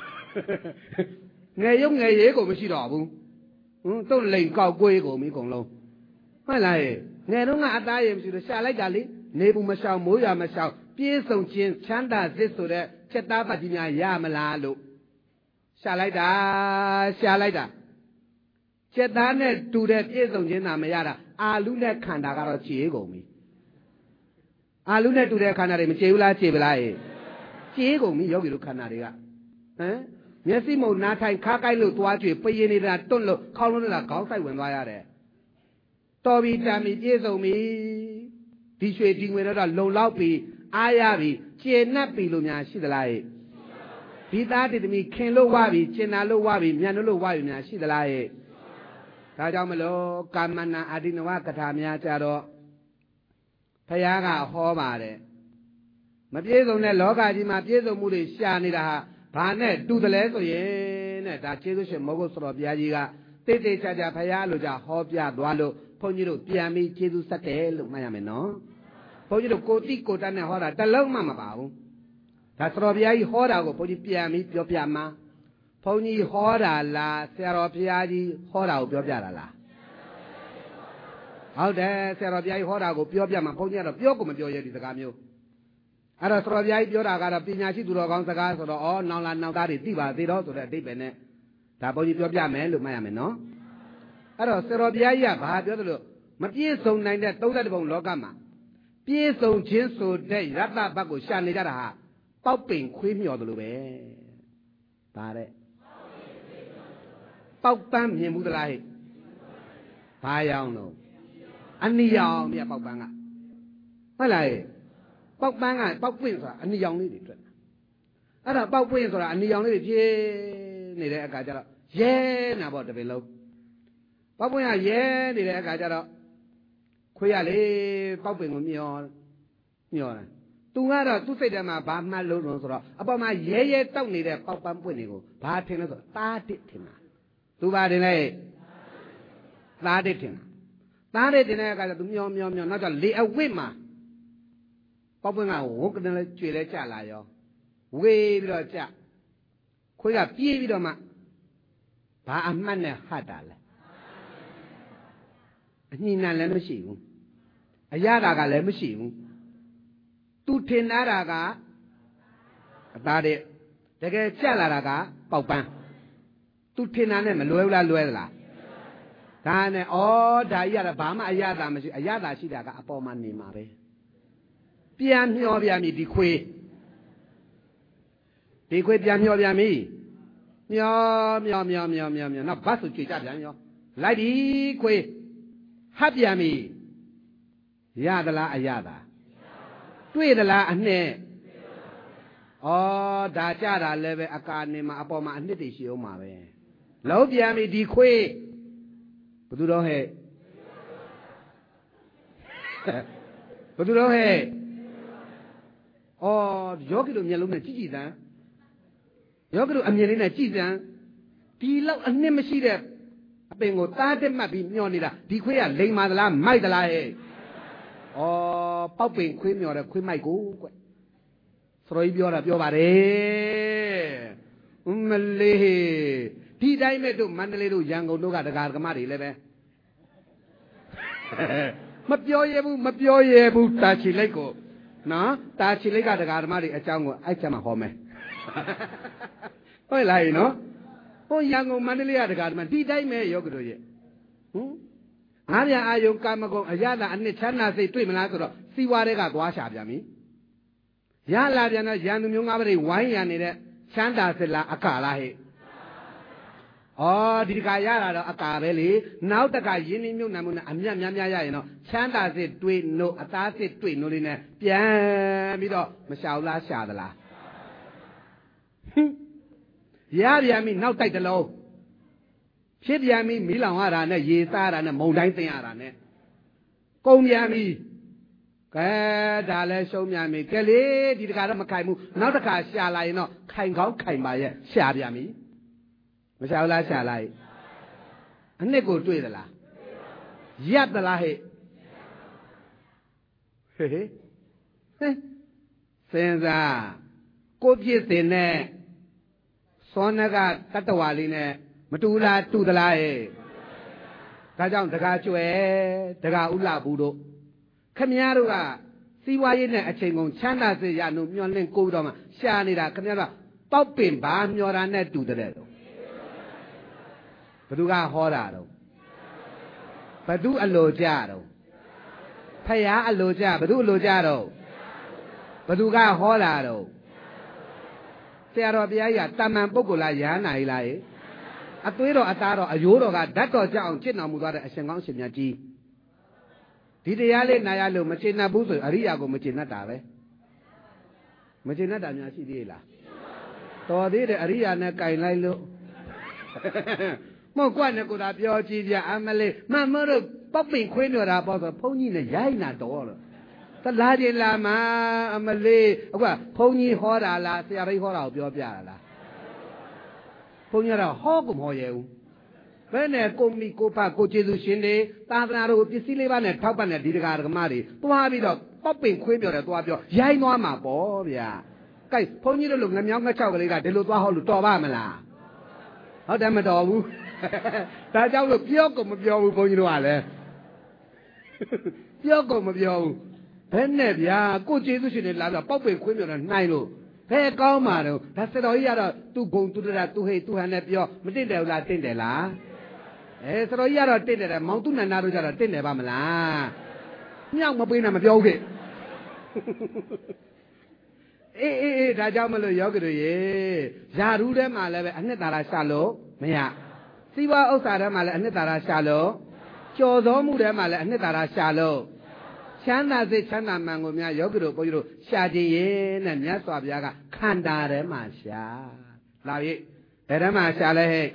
ငယ်ရုပ်ငယ်ရည်ကိုမရှိတော့ဘူးဟွန်းတုတ်လိန်ကောက်ကွေးကုန်ပြီကုန်လုံးမှန်လားငယ်တော့ကအသားရည်မရှိလို့ရှာလိုက်တာလေနေဘူးမရှောင်မိုးရမရှောင်ပြေးဆုံခြင်းချမ်းသာစစ်ဆိုတဲ့ချက်သားပတ်ကြီးများရမလားလို့ရှာလိုက်တာရှာလိုက်တာချက်သားနဲ့တူတဲ့ပြေးဆုံခြင်းသာမရတာအာလူနဲ့ခန္ဓာကတော့ခြေကုန်ပြီအာလူနဲ့တူတဲ့ခန္ဓာတွေမခြေဘူးလားခြေပလားခြေကုန်ပြီယောဂီတို့ခန္ဓာတွေကဟမ်မျက်စိမုံနားထိုင်ခါးကိုက်လို့သွားကြွေပရင်နေတာတွန့်လို့ခေါင်းလုံးနေတာခေါင်းဆိုင်ဝင်သွားရတယ်တော်ပြီတန်ပြီပြေးဆုံပြီဒီရွှေဒီငွေတော့လုံလောက်ပြီအားရပြီကျေနပ်ပြီလို့များရှိသလားဒီသားတိသမီးခင်လို့ဝပြီကျင်နာလို့ဝပြီမြန်လို့ဝပြီများရှိသလားဒါကြောင့်မလို့ကာမနာအာဒီနဝကထာများကြတော့ဖယားကဟောပါတယ်မပြေဆုံးတဲ့လောကကြီးမှာပြေဆုံးမှုတွေရှာနေတာဟာဘာနဲ့တူတယ်လဲဆိုရင်တဲ့ဒါကျေးဇူးရှင်မောဂုတ်တော်ဘုရားကြီးကတိတ်တိတ်ချာချာဖယားလိုကြဟောပြသွားလို့ဘုန်းကြီးတို့ပြန်ပြီးကျေးဇူးဆက်တယ်လို့မှတ်ရမယ်နော်ဘုန်းကြီးတို့ကိုတိကိုတတ်နဲ့ဟောတာတလုံးမှမပါဘူးဒါဆရာဘုရားကြီးဟောတာကိုဘုန်းကြီးပြန်ပြီးပြောပြမှာဘုန်းကြီးဟောတာလားဆရာတော်ဘုရားကြီးဟောတာကိုပြောပြတာလားဟုတ်တယ်ဆရာတော်ဘုရားကြီးဟောတာကိုပြောပြမှာဘုန်းကြီးကတော့ပြောကိုမပြောရဒီစကားမျိုးအဲ့တော့ဆရာတော်ဘုရားကြီးပြောတာကတော့ပညာရှိသူတော်ကောင်းစကားဆိုတော့ဩနောင်လာနောင်သားတွေသိပါသေးတော့ဆိုတဲ့အဓိပ္ပာယ်နဲ့ဒါဘုန်းကြီးပြောပြမယ်လို့မှတ်ရမယ်နော်အဲ့တော့ဆရာတော်ဘုရားကြီးကဘာပြောသလိုမပြည့်စုံနိုင်တဲ့သုံးသက်ပုံလောကမှာပြည့်စုံခြင်းဆိုတဲ့ရတ္တဘတ်ကိုရှာနေကြတာဟာပေါက်ပင်ခွေးမြော်တယ်လို့ပဲဒါတဲ့ပေါက်ပန်းမြင်မှုသလားဟဲ့ဘာရောင်လို့အနီရောင်မြတ်ပေါက်ပန်းကဟုတ်လားဟဲ့ပေါက်ပန်းကပေါက်ပွင့်ဆိုတာအနီရောင်လေးတွေတွေ့အဲ့ဒါပေါက်ပွင့်ဆိုတာအနီရောင်လေးတွေပြေးနေတဲ့အခါကျတော့ရဲနာပေါ့တပင်လုံးပေါက်ပွင့်ကရဲနေတဲ့အခါကျတော့ခွေးရလေပေါက်ပင်ကိုမျောမျောတယ်သူကတော့သူ့စိတ်ထဲမှာဘာမှလုံးလို့ဆိုတော့အပေါ်မှာရဲရဲတောက်နေတဲ့ပေါက်ပန်းပွင့်တွေကိုဘာထင်လဲဆိုသားတစ်ထင်တာသူဘာထင်လဲသားတစ်ထင်တာသားတစ်ထင်တဲ့အခါကျသူမျောမျောမျောနောက်ကျလေအဝိမှာပေါက်ပွင့်ကဝုတ်ကနေလဲကျွေလဲကြလာရောဝေးပြီးတော့ကြခွေးကပြေးပြီးတော့မှဘာအမှတ်နဲ့ဟတ်တာလဲအညှိနှံလည်းမရှိဘူးအရတာကလည်းမရှိဘူးသူထင်တာကအသားတဲ့တကယ်ကြက်လာတာကပေါက်ပန်းသူထင်တာနဲ့မလွဲဘူးလားလွဲသလားဒါနဲ့ဩဒါကြီးကတော့ဘာမှအရတာမရှိအရတာရှိတာကအပေါ်မှာနေမှာပဲပြန်မျောပြန်ပြီဒီခွေးဒီခွေးပြန်မျောပြန်ပြီမျောမျောမျောမျောမျောမျောနောက်ဘတ်ဆိုကြွေကြပြန်ရောလိုက်ဒီခွေးဟပ်ပြန်ပြီရသလားအရတာတွေ့သလားအနှစ်ဩဒါကြတာလည်းပဲအကာနေမှာအပေါ်မှာအနှစ်တွေရှိအောင်မှာပဲလုံးပြန်ပြီဒီခွေးဘယ်သူတော့ဟဲ့ဘယ်သူတော့ဟဲ့ဩယောဂီတို့မျက်လုံးနဲ့ကြည့်ကြည့်စမ်းယောဂီတို့အမြင်လေးနဲ့ကြည့်စမ်းဒီလောက်အနှစ်မရှိတဲ့အပင်ကိုသားတက်မှတ်ပြီးမျောနေတာဒီခွေးကလိမ်မာသလားမိုက်သလားဟဲ့ဩပေါက်ပင်ခွေးမျောတဲ့ခွေးမိုက်ကိုကွစရိုးကြီးပြောတာပြောပါတယ်မလေးဒီတိုင်းမဲ့တို့မန္တလေးတို့ရန်ကုန်တို့ကဒကာဒကမတွေလည်းပဲမပြောရဘူးမပြောရဘူးတာချီလိုက်ကိုနော်တာချီလိုက်ကဒကာဓမ္မတွေအကြောင်းကိုအဲ့ချက်မှာဟောမယ်ဟုတ်လားနော်ဟိုရန်ကုန်မန္တလေးကဒကာဓမ္မဒီတိုင်းမဲ့ယောဂတို့ရဲ့ဟင်ငါးပြန်အာယုံကာမဂုဏ်အရသာအနှစ်ချမ်းသာစိတ်တွေ့မလားဆိုတော့စီဝါတွေကသွားရှာပြန်ပြီရလာပြန်တော့ရန်သူမျိုးငါးပါးတွေဝိုင်းရနေတဲ့ချမ်းသာစိတ်လားအကာလားဟဲ့ဩဒီတခါရတာတော့အကာပဲလေနောက်တခါရင်းနှီးမြုပ်နှံမှုနဲ့အမြတ်များများရရင်တော့ချမ်းသာစိတ်တွေ့နို့အသားစိတ်တွေ့နို့လေးနဲ့ပြန်ပြီးတော့မရှာဘူးလားရှာသလားရပြန်ပြီနောက်တိုက်တလုံးဖြစ်ပြန်ပြီမီးလောင်ရတာနဲ့ရေစားရတာနဲ့မုန်တိုင်းသိမ်းရတာနဲ့ကုန်ပြန်ပြီကဲဒါလဲရှုံးပြန်ပြီကဲလေဒီတခါတော့မခိုင်ဘူးနောက်တခါရှာလာရင်တော့ခိုင်ကောင်းခိုင်ပါရဲ့ရှာပြန်ပြီမရှာဘူးလားရှာလိုက်အနှစ်ကိုတွေ့သလားရပ်သလားဟဲ့ဟေးဟေးစဉ်းစားကိုပြည့်စင်နဲ့စောနကတတ္တဝါလေးနဲ့မတူလားတူသလားဟဲ့ဒါကြောင့်တကားကျွဲတကားဥလာဘူးတို့ခမည်းတော်ကစီဝါရေးနဲ့အချိန်ကုန်ချမ်းသာစေရနုမျောလင့်ကိုတော့မှရှာနေတာခမည်းတော်ပေါက်ပင်ဘာမျောတာနဲ့တူတဲ့တော့ဘသူကဟောတာတော့ဘသူအလိုကြတော့ဖယားအလိုကြဘသူအလိုကြတော့ဘသူကဟောတာတော့ဆရာတော်ဘုရားကြီးကတာမန်ပုဂ္ဂိုလ်လားရဟန္တာကြီးလားအသွေးတော်အသားတော်အယိုးတော်ကဓာတ်တော်ကြအောင်ကျင့်တော်မူသွားတဲ့အရှင်ကောင်းရှင်မြတ်ကြီးဒီတရားလေးနာရလို့မကျေနပ်ဘူးဆိုအရိယာကိုမကျေနပ်တာပဲမကျေနပ်တာများရှိသေးလားတော်သေးတယ်အရိယာနဲ့ကြိုင်လိုက်လို့မဟုတ်ကွနဲ့ကိုသာပြောကြည့်ကြအမလေးမမတို့ပောက်ပင်ခွေးမြော်တာပေါ့ဆိုဘုန်းကြီးနဲ့ရိုက်နာတော်လို့သလားကြလာမအမလေးအခုကဘုန်းကြီးဟောတာလားဆရာတော်ဟောတာကိုပြောပြတာလားဘုန်းကြီးကတော့ဟောကုန်ဟောရဲဘူးဘယ်နဲ့ကိုမီကိုဖကိုကျေစုရှင်တွေသာသနာတော်ကိုပစ္စည်းလေးပါးနဲ့ထောက်ပံ့တဲ့ဒီတကာဓမ္မတွေတွားပြီးတော့ပ bóc bình khuyên biểu là toa biểu dây nó mà bỏ bìa cái phong như lúc ngắm nhau ngắm chào cái này cả để lúc toa họ lúc to ba mà là họ đem mà đò bu ta cháu lúcပြောcùng một biểu phong như đó làပြောcùng một biểu thế này bìa cô chế tôi xin làm là bóc bình khuyên biểu là này luôn thế cao mà đâu ta sẽ nói ra tu cùng tu ra tu hay tu hành này biểu mình tin đều là tin đều là ê sẽ nói ra tin đều là mong tu này nào rồi ra tin đều ba mà là nhau mà bên nào mà biểu kì ê ê ê đã cháu mà lời cái gì giả rú đấy mà lại anh ấy ta là sao lố mày à si ba ốc sa đấy mà lại anh ấy ta là sao lố cho gió mu đấy mà lại anh ấy ta là sao lố chán là gì chán là mà ngồi nhà gió cái đồ bao nhiêu xa gì vậy nè nhá xóa bia cả khăn đà đấy mà xa là gì đấy mà xaเลย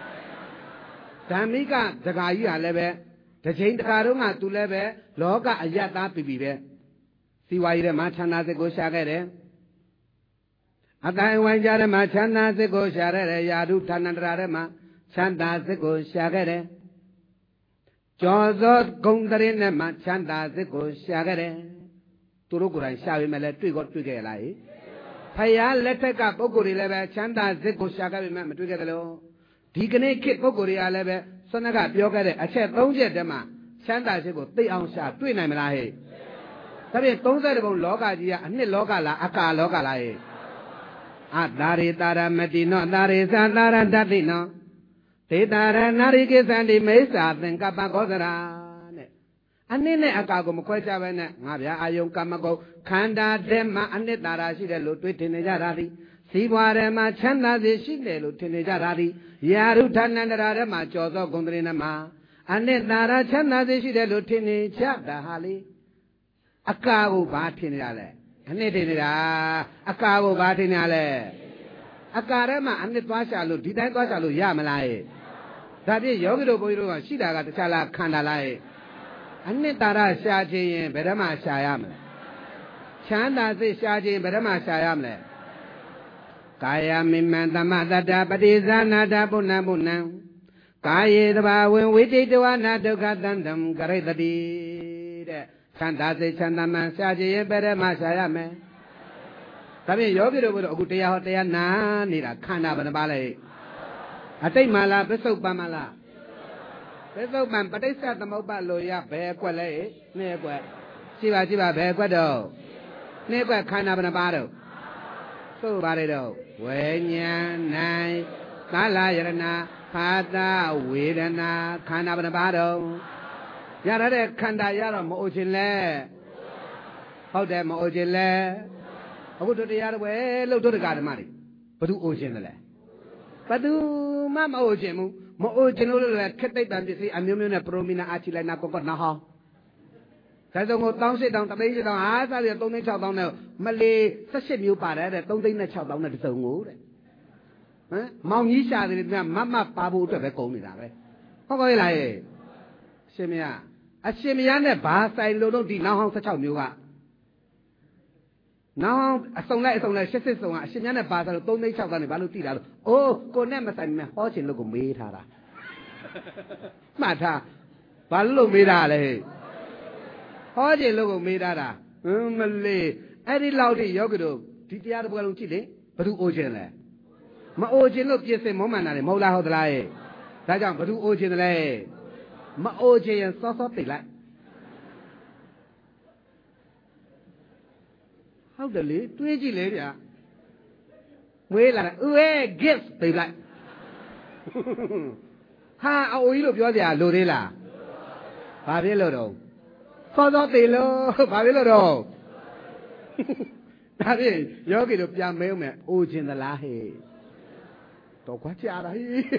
tham mỹ cả tất cả gì à လည်းပဲတစ်ချိန်တစ်ခါတော့ငါသူလည်းပဲလောကအယတ္တပြပြပဲစီဝါကြီးထဲမှာချမ်းသာစိတ်ကိုရှာခဲ့တယ်အတိုင်းဝိုင်းကြထဲမှာချမ်းသာစိတ်ကိုရှာခဲ့တယ်ယာတုဌာနန္တရာထဲမှာချမ်းသာစိတ်ကိုရှာခဲ့တယ်ကျော်စောဂုံတရင်နဲ့မှာချမ်းသာစိတ်ကိုရှာခဲ့တယ်သူတို့ကိုယ်တိုင်ရှာပေမဲ့လည်းတွေ့တော့တွေ့ခဲ့လားဖယားလက်ထက်ကပုဂ္ဂိုလ်တွေလည်းပဲချမ်းသာစိတ်ကိုရှာခဲ့ပေမဲ့မတွေ့ခဲ့တယ်လို့ဒီကနေ့ခေတ်ပုဂ္ဂိုလ်တွေကလည်းပဲဆွမ်းကပြောခဲ့တဲ့အချက်သုံးချက်တည်းမှာချမ်းသာစိတ်ကိုသိအောင်ရှာတွေ့နိုင်မလားဟဲ့ဒါဖြင့်သုံးဆယ်ဘုံလောကကြီးကအနှစ်လောကလားအကာလောကလားဟဲ့အတာရိတာရမတိနောတာရိသတာရတတိနောဒေတာရနာရိကိသန္တိမိစ္ဆာသင်္ကပ္ပကောသရာတဲ့အနှစ်နဲ့အကာကိုမခွဲခြားပဲနဲ့ငါဗျာအာယုံကမ္မကုတ်ခန္ဓာထဲမှာအနှစ်သာရရှိတယ်လို့တွေးထင်နေကြတာသည်စီးပွားထဲမှာချမ်းသာစေရှိတယ်လို့ထင်နေကြတာသည်ယာရုဌာနန္တရာထဲမှာကြော်သောဂုံတရင်ထဲမှာအနှစ်သာရချမ်းသာစေရှိတယ်လို့ထင်နေကြတာဟာလေအကာကိုဘာထင်နေရလဲအနှစ်ထင်နေတာအကာကိုဘာထင်နေရလဲအကာထဲမှာအနှစ်သွားရှာလို့ဒီတိုင်းသွားရှာလို့ရမလားဟဲ့ဒါဖြင့်ယောဂီတို့ဘုန်းကြီးတို့ကရှိတာကတခြားလားခန္ဓာလားဟဲ့အနှစ်သာရရှာခြင်းရင်ဘယ်ဓမ္မရှာရမလဲချမ်းသာစိတ်ရှာခြင်းဘယ်ဓမ္မရှာရမလဲကာယမိမံသမတတ္တပတိဇာနာတပုဏ္ဏပုဏ္ဏံကာယေတဘာဝင်ဝိတိတဝနာဒုက္ခတန္တံကရိတတိတဲ့ချမ်းသာစိတ်ချမ်းသာမှန်ရှာခြင်းရင်ဘယ်ဓမ္မရှာရမလဲဒါဖြင့်ယောဂီတို့ဘုရားအခုတရားဟောတရားနာနေတာခန္ဓာဘယ်နှပါလဲအတိတ်မှလားပစ္စုပန်မှလားပစ္စုပန်ပဋိစ္စသမုပ္ပါလို့ရဘယ်ကွက်လဲနှစ်ကွက်ရှိပါရှိပါဘယ်ကွက်တော့နှစ်ကွက်ခန္ဓာဘယ်နှပါတော့သို့ပါတယ်တော့ဝိညာဉ်နိုင်ကာလယရဏဖာတာဝေဒနာခန္ဓာဘယ်နှပါတော့ရတဲ့ခန္ဓာရတော့မအိုချင်လဲဟုတ်တယ်မအိုချင်လဲအခုတို့တရားတွေလို့တို့တရားဓမ္မတွေဘယ်သူအိုချင်တယ်လဲဘယ်သူမှမအိုချင်ဘူးမအိုချင်လို့လည်းခက်တိတ်တန်ပစ္စည်းအမျိုးမျိုးနဲ့ပရိုမီနာအာချီလိုက်နာကောကောနာဟောင်းဒါဆိုကိုတောင်းစစ်တောင်းတသိန်းစစ်တောင်းဟာစားပြီးသုံးသိန်းခြောက်သောင်းနဲ့မလီ၁၈မျိုးပါတယ်တဲ့သုံးသိန်းနဲ့ခြောက်သောင်းနဲ့တစ်စုံကိုတဲ့ဟမ်မောင်ကြီးရှာတယ်ကမမပါဖို့အတွက်ပဲကုန်နေတာပဲဟုတ်ကောလားရဲ့အရှင်မရအရှင်မရနဲ့ဘာဆိုင်လို့တော့ဒီနောင်ဟောင်း၁၆မျိုးကနောင်အစုံလိုက်အစုံလိုက်ရှစ်စစ်စုံကအရှင်မြတ်နဲ့ပါဆိုတော့သုံးသိန်းခြောက်သောင်းနဲ့ဘာလို့တိတာလို့အိုးကိုနဲ့မဆိုင်မဲ့ဟောချင်လို့ကိုမေးထားတာမှတ်ထားဘာလို့မေးတာလဲဟောချင်လို့ကိုမေးထားတာဟင်းမလေးအဲ့ဒီလောက်ထိယောဂီတို့ဒီတရားတစ်ပွဲလုံးကြည့်လေဘသူအိုချင်လဲမအိုချင်လို့ပြည့်စင်မောမှန်တာလေမဟုတ်လားဟုတ်သလားရဲ့ဒါကြောင့်ဘသူအိုချင်တယ်လဲမအိုချင်ရင်စောစောသိလိုက်ဟုတ်တယ်လေတွေးကြည့်လေဗျာမွေးလာတယ်ဦးရဲ့ gift သိလိုက်ဟာအိုကြီးလို့ပြောကြလို့သေးလားဘာဖြစ်လို့တော့စောစောသိလို့ဘာဖြစ်လို့တော့ဒါဖြင့်ယောဂီတို့ပြန်မဲဦးမယ်အိုချင်သလားဟဲ့တော့ခွာကြတာဟိ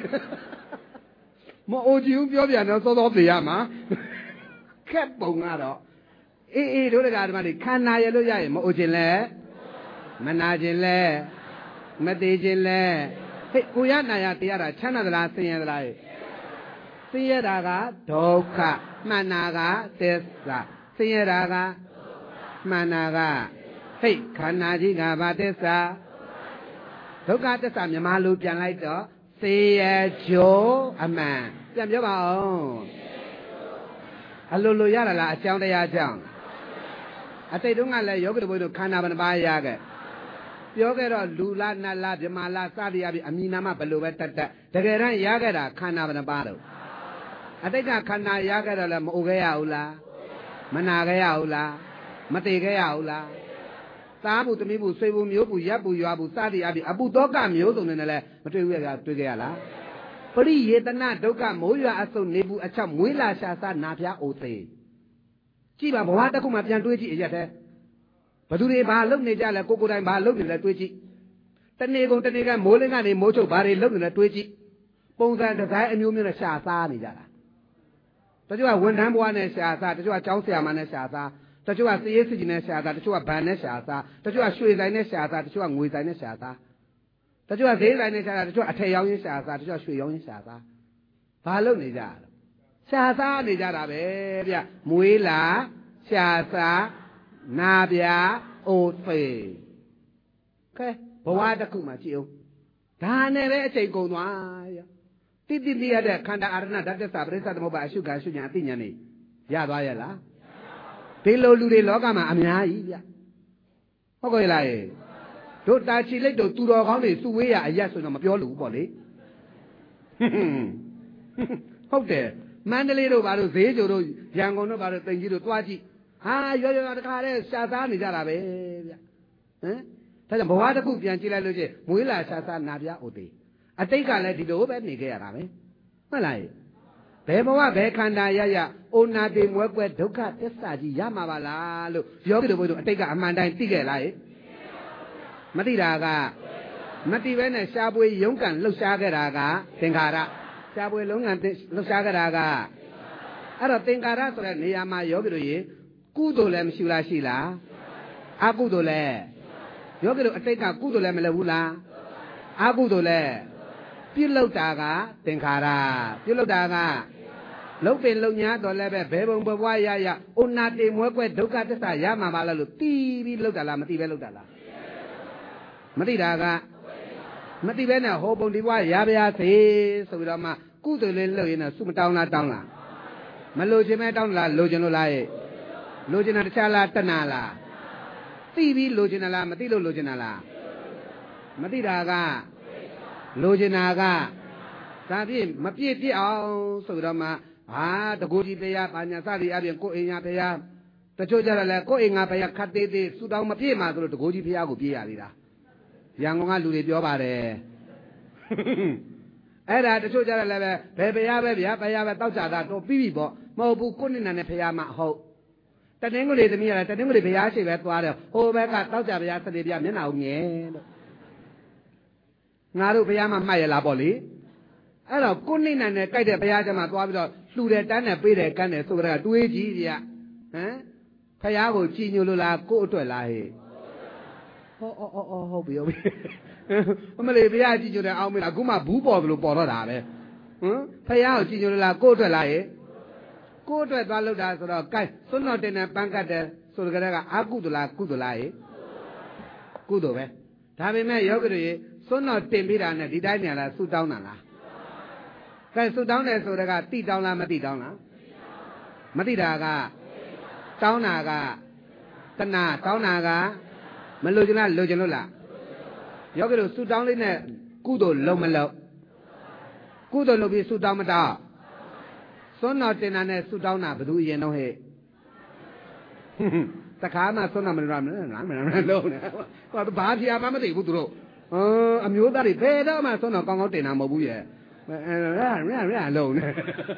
မအိုချင်ဘူးပြောပြန်တော့စောစောသိရမှာခက်ပုံကတော့အေးအေးတို့တကာဓမ္မတွေခန္ဓာရလို့ရရင်မအိုချင်လဲမနာချင်လဲမသေးချင်လဲဟဲ့ကိုရနာရတရားတာချမ်းသာသလားဆင်းရဲသလားဆင်းရဲတာကဒုက္ခမှန်တာကသစ္စာဆင်းရဲတာကမှန်တာကဟဲ့ခန္ဓာကြီးကဘာသစ္စာဒုက္ခသစ္စာမြမလို့ပြန်လိုက်တော့သေရကျိုးအမှန်ပြန်ပြောပါအောင်အလိုလိုရတာလားအကြောင်းတရားကြောင့်အတိတ်တုန်းကလည်းယောဂီတို့ဘုန်းကြီးတို့ခန္ဓာဘယ်နှပါးရခဲ့ပြောခဲ့တော့လူလားနတ်လားဗြဟ္မာလားစသည်အပြင်အမည်နာမဘယ်လိုပဲတတ်တတ်တကယ်တမ်းရခဲ့တာခန္ဓာဘယ်နှပါးတော့အတိတ်ကခန္ဓာရခဲ့တော့လည်းမအိုခဲ့ရဘူးလားမနာခဲ့ရဘူးလားမတည်ခဲ့ရဘူးလားသားဘူးသမီးဘူးဆွေဘူးမျိုးဘူးရက်ဘူးရွာဘူးစသည်အပြင်အပုသောကမျိုးစုံနဲ့လည်းမတွေ့ဘူးရတွေ့ခဲ့ရလားပရိယေတနာဒုက္ခမိုးရွာအစုံနေဘူးအချောက်မွေးလာရှာစားနာပြအိုသေးကြည့်ပါဘဝတစ်ခုမှပြန်တွေးကြည့်အရက်တဲ့ဘသူတွေဘာလုပ်နေကြလဲကိုကိုတိုင်းဘာလုပ်နေလဲတွေးကြည့်တနေ့ကုန်တနေ့ကမိုးလင်းကနေမိုးချုပ်ဘာတွေလုပ်နေလဲတွေးကြည့်ပုံစံဒီဇိုင်းအမျိုးမျိုးနဲ့ရှာစားနေကြတာတချို့ကဝန်ထမ်းဘဝနဲ့ရှာစားတချို့ကကျောင်းဆရာမနဲ့ရှာစားတချို့ကစည်ရေးစစ်ကြီးနဲ့ရှာစားတချို့ကဗန်နဲ့ရှာစားတချို့ကရွှေဆိုင်နဲ့ရှာစားတချို့ကငွေဆိုင်နဲ့ရှာစားတချို့ကဈေးဆိုင်နဲ့ရှာစားတချို့ကအထည်ရောင်းရင်းရှာစားတချို့ကရွှေရောင်းရင်းရှာစားဘာလုပ်နေကြလဲရှာစားနေကြတာပဲဗျမွေးလာရှာစားနာပြအိုဖေကဲဘဝတစ်ခုမှကြည့်အောင်ဒါနဲ့ပဲအချိန်ကုန်သွားရတိတိတိရတဲ့ခန္ဓာအာရဏဓာတ်သစ္စာပရိစ္ဆသမုပ္ပါအရှုခံအရှုညာအသိဉာဏ်နေရသွားရဲ့လားဒီလိုလူတွေလောကမှာအများကြီးဗျဟုတ်ကဲ့လားရေတို့တာချီလိုက်တို့သူတော်ကောင်းတွေစုဝေးရအရက်ဆိုတော့မပြောလို့ဘူးပေါ့လေဟုတ်တယ်မန္တလေးတို့ဘာလို့ဈေးကြိုတို့ရန်ကုန်တို့ဘာလို့တိမ်ကြီးတို့တွားကြည့်ဟာရောရောတခါတည်းရှာသားနေကြတာပဲဗျဟမ်ဒါကြောင့်ဘဝတစ်ခုပြန်ကြည့်လိုက်လို့ချင်းမွေးလာရှာသားနာပြအိုသေးအတိတ်ကလည်းဒီလိုပဲနေခဲ့ရတာပဲဟုတ်လားဘယ်ဘဝဘယ်ခန္ဓာရရအိုနာတိမွဲကွဲဒုက္ခသစ္စာကြီးရမှာပါလားလို့ယောဂီတို့ဘုရားတို့အတိတ်ကအမှန်တိုင်းသိခဲ့လားမသိတာကမသိပဲနဲ့ရှားပွေရုံးကန်လှုပ်ရှားခဲ့တာကသင်္ခါရရှားပွေလုံးကန်လှုပ်ရှားခဲ့တာကအဲ့တော့သင်္ခါရဆိုတဲ့နေရာမှာယောဂီတို့ရေကုသိုလ်လည်းမရှိလားရှိလားအကုသိုလ်လည်းယောဂီတို့အတိတ်ကကုသိုလ်လည်းမလုပ်ဘူးလားအကုသိုလ်လည်းပြုလုပ်တာကသင်္ခါရပြုလုပ်တာကလုတ်ပင်လုံညာတော်လည်းပဲဘယ်ဘုံဘဝရရအိုနာတိမွဲကွဲဒုက္ခသစ္စာရမှာပါလားလို့တီးပြီးလုပ်တာလားမသိပဲလုပ်တာလားမသိတာကမသိပဲနဲ့ဟောပုံဒီဘဝရပါရစေဆိုပြီးတော့မှကုသိုလ်လေးလုပ်ရင်တော့စုမတောင်းလားတောင်းလားမလိုချင်မဲတောင်းလားလိုချင်လို့လားရဲ့လိုချင်တာတခြားလားတဏှာလားသိပြီးလိုချင်တာလားမသိလို့လိုချင်တာလားမသိတာကလိုချင်တာကဒါဖြင့်မပြည့်ပြည့်အောင်ဆိုတော့မှဟာတကူကြီးတရားပါညာစသည်အပြင်ကိုယ်အိမ်ညာတရားတချို့ကြတော့လေကိုယ်အိမ်ငါဘုရားခတ်သေးသေးစူတောင်းမပြည့်မှာဆိုလို့တကူကြီးဘုရားကိုပြေးရသေးတာရန်ကုန်ကလူတွေပြောပါတယ်အဲ့ဒါတချို့ကြတော့လည်းပဲဘယ်ဘုရားပဲဗျာဘုရားပဲတောက်ကြတာတော့ပြီးပြီပေါ့မဟုတ်ဘူးကိုယ်နဲ့နဲ့ဘုရားမှဟုတ်တနင်္ဂနွေသမီးရတယ်တနင်္ဂနွေဘုရားရှိပဲသွားတယ်ဟိုဘက်ကတောက်ကြဘုရားစတိဘုရားမျက်နှာကိုမြဲလို့ငါတို့ဘုရားမှမှတ်ရလားပေါ့လေအဲ့တော့ကိုနိမ့်နိုင်နဲ့ကြိုက်တဲ့ဘုရားကျမ်းမှာသွားပြီးတော့လှူတယ်တန်းတယ်ပေးတယ်ကမ်းတယ်ဆိုကြတာတွေးကြည့်ဗျဟမ်ဘုရားကိုကြည်ညိုလို့လားကို့အတွက်လားဟဲ့ဟောအော်အော်ဟုတ်ပြီဟုတ်ပြီအမလေးဘုရားကြည်ညိုတယ်အောင်မလားအခုမှဘူးပေါ်တယ်လို့ပေါ်တော့တာပဲဟမ်ဘုရားကိုကြည်ညိုလို့လားကို့အတွက်လားဟဲ့ကို့အတွက်သွားလို့တာဆိုတော့ကဲစွန်းတော်တင်တယ်ပန်းကတ်တယ်ဆိုကြတဲ့ကအကုသလားကုသလားဟဲ့ကုသိုလ်ပဲဒါပေမဲ့ယောဂီတွေစွန်းတော်တင်ပြီးတာနဲ့ဒီတိုင်းနေလားဆူတောင်းတာလားကဲဆူတောင်းတယ်ဆိုတော့ကတိတောင်းလားမတိတောင်းလားမတိတာကတောင်းတာကတဏှာတောင်းတာကမလိုချင်လားလိုချင်လို့လားယောဂီတို့ဆူတောင်းလေးနဲ့ကုသိုလ်လုံးမလုံးကုသိုလ်လုပ်ပြီးဆူတောင်းမတောင်းစွန်းတော်တင်တာနဲ့ဆူတောင်းတာဘယ်သူအရင်တော့ဟဲ့တခါမှစွန်းတော်မလို့လားမလားမလားလုံးနေဟောဘာဖျားမှမသိဘူးသူတို့ဟောအမျိုးသားတွေဘယ်တော့မှစွန်းတော်ကောင်းကောင်းတင်တာမဟုတ်ဘူးရဲ့အဲရရရလုံးနေ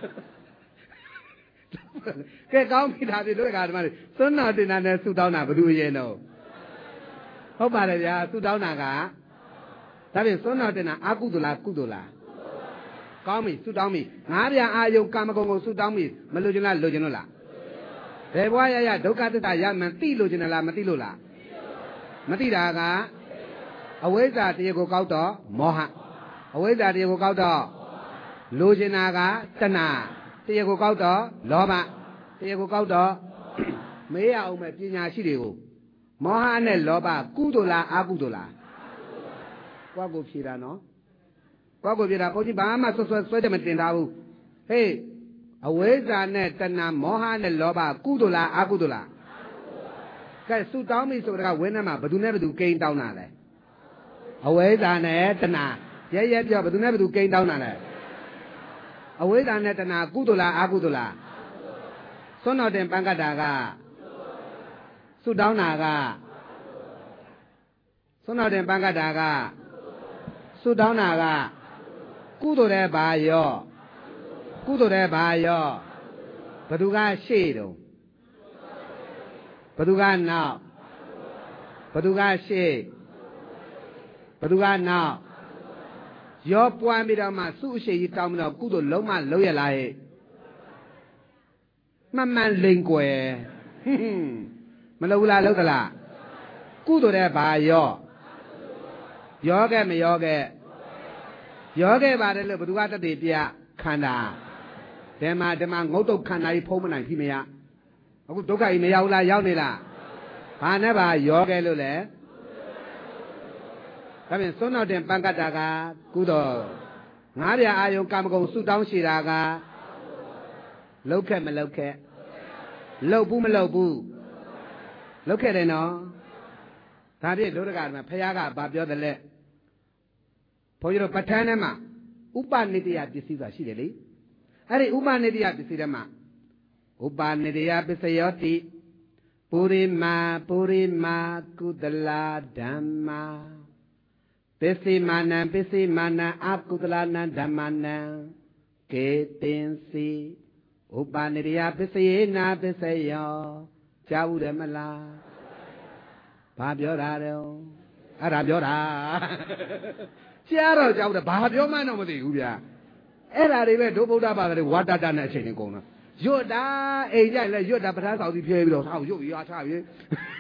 ကဲကောင်းပြီဒါဒီတို့ကဓမ္မတွေစွန်းတော်တင်တာနဲ့ဆူတောင်းတာဘယ်သူအရင်တော့ဟုတ်ပါတယ်ဗျာဆူတောင်းတာကဒါဖြင့်စွန်းတော်တင်တာအကုသိုလ်လားကုသိုလ်လားကောင်းပြီဆူတောင်းပြီငါးပြအာယုကာမဂုဏ်ကိုဆူတောင်းပြီမလိုချင်လားလိုချင်လို့လားဘယ်ဘဝရရဒုက္ခသစ္စာရမှန်သိလိုချင်တယ်လားမသိလို့လားမသိတာကအဝိဇ္ဇာတရားကိုကောက်တော့မောဟအဝိဇ္ဇာတရားကိုကောက်တော့လိုချင်တာကတဏှာတရားကိုကောက်တော့လောဘတရားကိုကောက်တော့မေးရအောင်မဲ့ပညာရှိတွေကိုမောဟနဲ့လောဘကုသိုလ်လားအကုသိုလ်လားကိုယ့်ကိုဖြေတာနော်ကိုယ့်ကိုဖြေတာဘုန်းကြီးဘာမှဆွဆွဆွဲတယ်မတင်ထားဘူးဟေးအဝိဇ္ဇာနဲ့တဏှာမောဟနဲ့လောဘကုသိုလ်လားအကုသိုလ်လား cái su táo mi số cái quên mà bắt đầu này bắt đầu kinh tao nè này ở quê ta này tên à dễ dễ cho bắt đầu này bắt đầu kinh tao nè này ở quê ta này tên à cú đồ là à cú đồ là số nào đến bằng cái đà ga su táo nà ga số nào đến bằng cái đà ga su táo nà ga cú đồ đấy bà yo cú đồ đấy bà yo bắt đầu cái xe đâu bắt đầu cái nào bắt đầu cái xe bắt đầu cái nào yo quan bị đó mà su xe gì tao mình cú đồ lâu mà lâu vậy lại慢慢练过诶mà lâu là lâu là cú đồ đấy bà yo yo cái mày yo cái yo cái bà đấy là bắt đầu cái tết bia khăn đà thế mà thế mà ngẫu tục khăn này phô mà này thì mày à aku tốt cái mày yêu là yêu này là bà này bà yo cái luôn lẽ cái mình số nào đến bằng cái đà ga cú đồ ngã đi ai dùng cam công su đóng xì đà ga lâu khẽ mà lâu khẽ lâu bu mà lâu bu lâu khẽ đấy nó ta biết lâu cái mà phải cái bàပြောđấy lẽ bây giờ bắt thang này mà upanidya bisi là gì đấy अरे upanidya bisi đấy mà upanidya bisayoti purima purima kudala dhamma bisi mana bisi mana akudala na dhamma na ketinsi upanidya bisayena bisayo cháu đấy mà là bà biểu ra đâu à ra biểu ra cha rồi cháu đấy bà biểu mà nó mới hiểu bia ấy là đi về đồ bồ đà bà cái quá đa đa này chuyện con nó dốt đa ấy vậy là dốt đa bắt đầu đi phía bên sao dốt gì sao vậy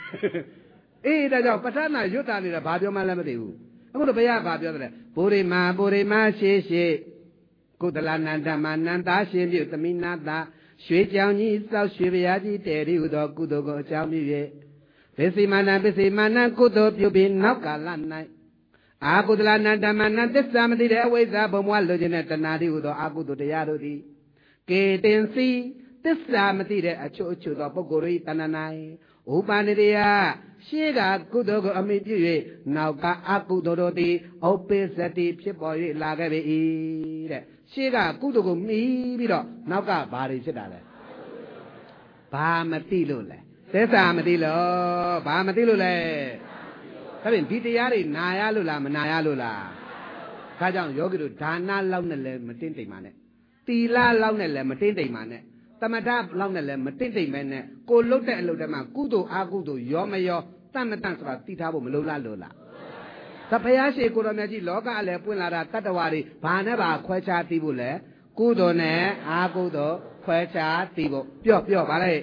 ấy là cháu bắt đầu này dốt đa này là bà biểu mà là mới hiểu ông đó bây giờ bà biểu rồi bồ ma bồ ma xế xế cô ta là nanda mà nanda xế biểu tâm nanda xuế cháu nhỉ sao xuế bây giờ chỉ để đi đó cô đó có cháu như vậy bisi mana bisi mana cô đó biểu bên nóc cả lần này à cô là nanda mà nanda sao mà đi để quay ra bông hoa lôi trên này nà đi đó à cô đó để ra đi kể tên si tức sao mà đi để ở chỗ chỗ đó bốc gối tan này upanidya xế cả cô đó có âm biểu vậy nào cả à cô đó đi opposite phía bồi là cái gì đấy xế cả cô đó có mi bị đó nào cả bà đi chết đã đấy bà mà đi luôn đấy thế sao mà đi lo bà mà đi luôn đấy cái bên điတရားတွေနာရလို့လားမနာရလို့လားဒါကြောင့်ယောဂီတို့ဒါနလောက်နဲ့လည်းမတင်းတိမ်ပါနဲ့သီလလောက်နဲ့လည်းမတင်းတိမ်ပါနဲ့သမထလောက်နဲ့လည်းမတင်းတိမ်ပဲနဲ့ကိုလုတ်တဲ့အလုပ်တွေမှာကုသိုလ်အကုသိုလ်ရောမရောတတ်မတတ်ဆိုတာသိထားဖို့မလိုလားလို့လားသဘုရားရှိခိုးတော်မြတ်ကြီးလောကအလည်းပွင့်လာတာတတ္တဝါတွေဘာနဲ့ဘာခွဲခြားသိဖို့လဲကုသိုလ်နဲ့အကုသိုလ်ခွဲခြားသိဖို့ပြော့ပြော့ပါလေ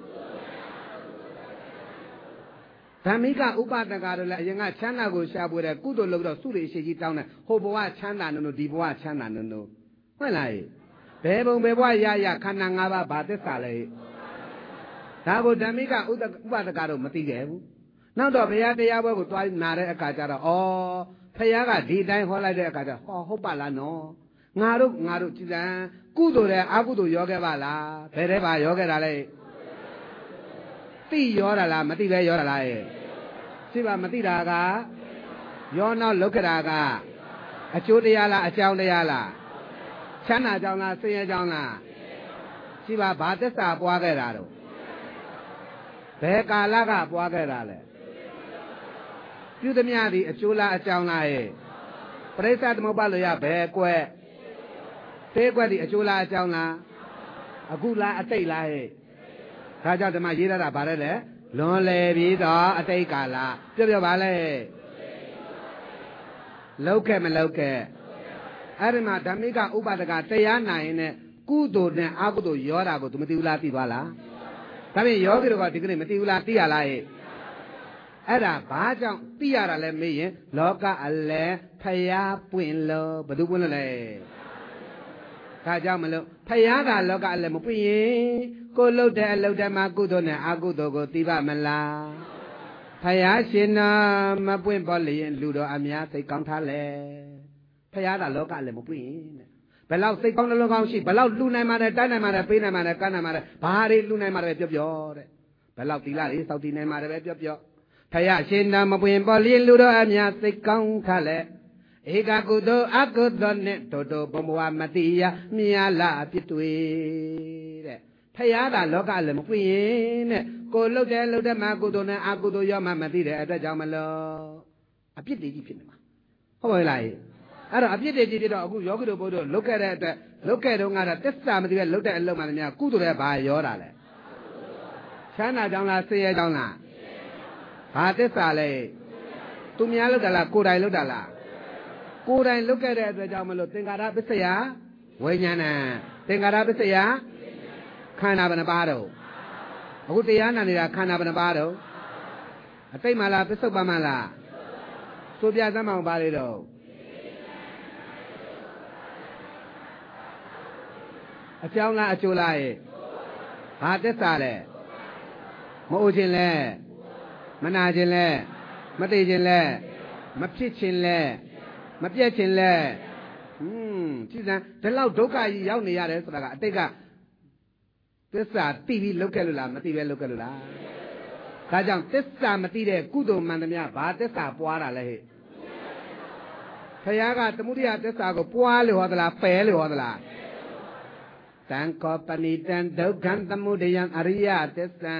ဓမ္မိကဥပဒကတို့လည်းအရင်ကချမ်းသာကိုရှာပွေတယ်ကုသိုလ်လုပ်တော့စုတွေအရှိကြီးတောင်းတယ်ဟိုဘဝချမ်းသာနုံဒီဘဝချမ်းသာနုံဟုတ်လားဘယ်ဘုံဘယ်ဘဝရရခန္ဓာ၅ပါးဘာသစ္စာလဲဒါကိုဓမ္မိကဥပဒကတို့မသိခဲ့ဘူးနောက်တော့ဘုရားတရားပွဲကိုတွားနာတဲ့အခါကျတော့ဩဘုရားကဒီတိုင်းဟောလိုက်တဲ့အခါကျဟောဟုတ်ပါလားနော်ငါတို့ငါတို့ကြည်စံကုသိုလ်နဲ့အကုသိုလ်ရောခဲ့ပါလားဘယ်တဲ့ပါရောခဲ့တာလဲသိရောတာလားမသိပဲရောတာလားရှိပါမသိတာကရောနောက်လုတ်ခတာကအကျိုးတရားလားအကြောင်းတရားလားချမ်းသာကြောင်းလားဆင်းရဲကြောင်းလားရှိပါဘာသစ္စာပွားခဲ့တာတော့ဘယ်ကာလကပွားခဲ့တာလဲပြုသမျှဒီအကျိုးလားအကြောင်းလားရဲ့ပရိစ္ဆသမုပ္ပါလို့ရဘယ်ကွက်သေးကွက်ဒီအကျိုးလားအကြောင်းလားအခုလားအတိတ်လားရဲ့ဒါကြောင့်ဓမ္မရေးရတာဗါလဲလေလွန်လေပြီးတော့အတိတ်ကာလပြောပြောပါလေလောက်ခဲ့မလောက်ခဲ့အဲ့ဒီမှာဓမ္မိကဥပဒကတရားနိုင်ရင်နဲ့ကုသိုလ်နဲ့အကုသိုလ်ရောတာကိုသူမသိဘူးလားသိသွားလားဒါဖြင့်ယောဂီတို့ကဒီကနေ့မသိဘူးလားသိရလားရဲ့အဲ့ဒါဘာကြောင့်သိရတာလဲမေးရင်လောကအလဲဖျားပွင့်လို့ဘယ်သူပွင့်လို့လဲဒါကြောင့်မလို့ဖျားကလောကအလဲမပွင့်ရင်ကိုလှုပ်တဲ့အလုပ်တည်းမှာကုသိုလ်နဲ့အကုသိုလ်ကိုသိပါမလားဖယားရှင်နာမပွင့်ပေါ်လျင်လူတော်အများစိတ်ကောင်းထားလေဖယားကလောကလည်းမပွင့်တဲ့ဘယ်လောက်စိတ်ကောင်းနှလုံးကောင်းရှိဘယ်လောက်လူနိုင်မှလည်းတိုင်းနိုင်မှလည်းပေးနိုင်မှလည်းကမ်းနိုင်မှလည်းဘာတွေလူနိုင်မှလည်းပြောပြောတဲ့ဘယ်လောက်တီလာလေးစောက်တီနေမှာလည်းပဲပြောပြောဖယားရှင်တော်မပွင့်ပေါ်လင်းလူတော်အများစိတ်ကောင်းခလဲဧကကုသိုလ်အကုသိုလ်နဲ့တို့တို့ဘုံဘဝမတိယမြာလာပြစ်တွေတဲ့ဖယားကလောကလည်းမပွင့်ရင်တဲ့ကိုလှုပ်တယ်လှုပ်တယ်မှာကုသိုလ်နဲ့အကုသိုလ်ရောမှမသိတဲ့အတွက်ကြောင့်မလို့အပြစ်တွေကြီးဖြစ်နေမှာဟုတ်ပါလားအဲ့တော့အပြစ်တွေကြီးဖြစ်တော့အခုယောဂီတို့ဘုရားတို့လုတ်ခဲ့တဲ့အတွက်လုတ်ခဲ့တော့ကတော့သစ္စာမသိပဲလုတ်တဲ့အလုံးမှလည်းများကုသိုလ်ရဲ့ဘာရောတာလဲချမ်းသာကြောင်းလားဆင်းရဲကြောင်းလားဘာသစ္စာလဲသူများလုတ်တာလားကိုယ်တိုင်လုတ်တာလားကိုယ်တိုင်လုတ်ခဲ့တဲ့အတွက်ကြောင့်မလို့သင်္ကာရပစ္စယဝိညာဏသင်္ကာရပစ္စယခန္ဓာဘယ်နှပါတော့အခုတရားနာနေတာခန္ဓာဘယ်နှပါတော့အတိတ်မှလားပစ္စုပန်မှလားဆိုပြသမ်းအောင်ပါလေတော့အကြောင်းလားအကျိုးလားရဲ့ဘာသစ္စာလဲမအိုခြင်းလဲမနာခြင်းလဲမသိခြင်းလဲမဖြစ်ခြင်းလဲမပြတ်ခြင်းလဲဟွန်းကြည်စမ်းဒီလောက်ဒုက္ခကြီးရောက်နေရတယ်ဆိုတာကအတိတ်ကသစ္စာသိပြီးလောက်ခဲ့လို့လားမသိပဲလောက်ခဲ့လို့လားဒါကြောင့်သစ္စာမသိတဲ့ကုသိုလ်မှန်သမျှဘာသစ္စာပွားတာလဲဟဲ့ဖယားကသမုဒိယသစ္စာကိုပွားလို့ဟောသလားပယ်လို့ဟောသလားသံခောပဏိတံဒုက္ခံသမုဒယံအရိယသစ္ဆံ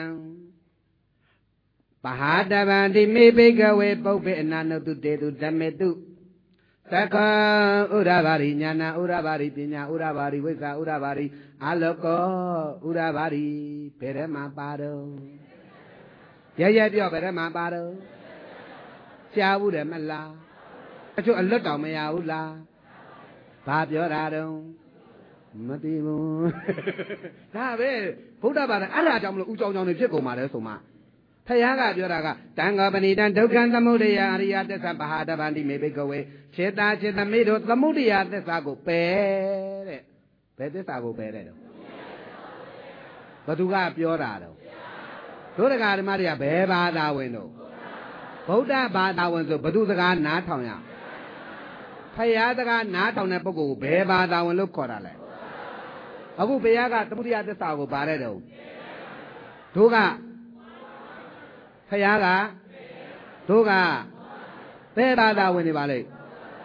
ပဟာတဗံတိမေဘိကဝေပုပ္ပေအနာနုတုတေတုဓမ္မေတုသက္ခောဥရဘာရိညာဏဥရဘာရိပညာဥရဘာရိဝိဇ္ဇာဥရဘာရိအာလောကောဥရဘာရိဘယ်ထဲမှာပါတော့ရရပြောဘယ်ထဲမှာပါတော့ကြားဘူးတယ်မလားအချို့အလွတ်တောင်မရဘူးလားဘာပြောတာတော့မသိဘူးဒါပဲဗုဒ္ဓဘာသာအဲ့ဒါကြောင့်မလို့ဥကြောင်ကြောင်တွေဖြစ်ကုန်ပါတယ်ဆိုမှဖယားကပြောတာကတံဃာပဏိတံဒုက္ခံသမုဒယအရိယသစ္စာပဟာတဗန္တိမေဘိကဝေခြေတာခြေသမိတို့သမုဒယသစ္စာကိုပယ်တဲ့ဘယ်သစ္စာကိုပယ်တဲ့တော့ဘသူကပြောတာတော့တို့တက္ကဓမ္မတွေကဘယ်ဘာသာဝင်တော့ဗုဒ္ဓဘာသာဝင်ဆိုဘသူစကားနားထောင်ရဖယားစကားနားထောင်တဲ့ပုဂ္ဂိုလ်ကိုဘယ်ဘာသာဝင်လို့ခေါ်တာလဲအခုဘုရားကသမုဒယသစ္စာကိုပါတယ်တော့တို့ကဖယားကတို့ကဘယ်ဘာသာဝင်နေပါလိမ့်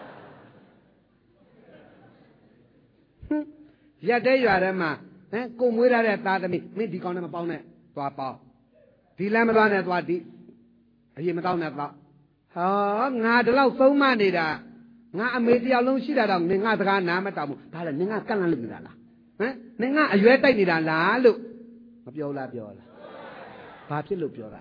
ရက်တဲ့ရွာထဲမှာဟမ်ကိုမွေးထားတဲ့သားသမီးမင်းဒီကောင်နဲ့မပေါင်းနဲ့သွားပေါင်းဒီလမ်းမသွားနဲ့သွားဒီအရင်မတော့နဲ့သွားဟာငါဒီလောက်သုံးမနေတာငါအမေတယောက်လုံးရှိတာတော့နင်ငါစကားနားမတောင်ဘူးဒါလည်းနင်ငါကန့်လန့်လို့နေတာလားဟမ်နင်ကအရွယ်တိုက်နေတာလားလို့မပြောလားပြောလားဘာဖြစ်လို့ပြောတာ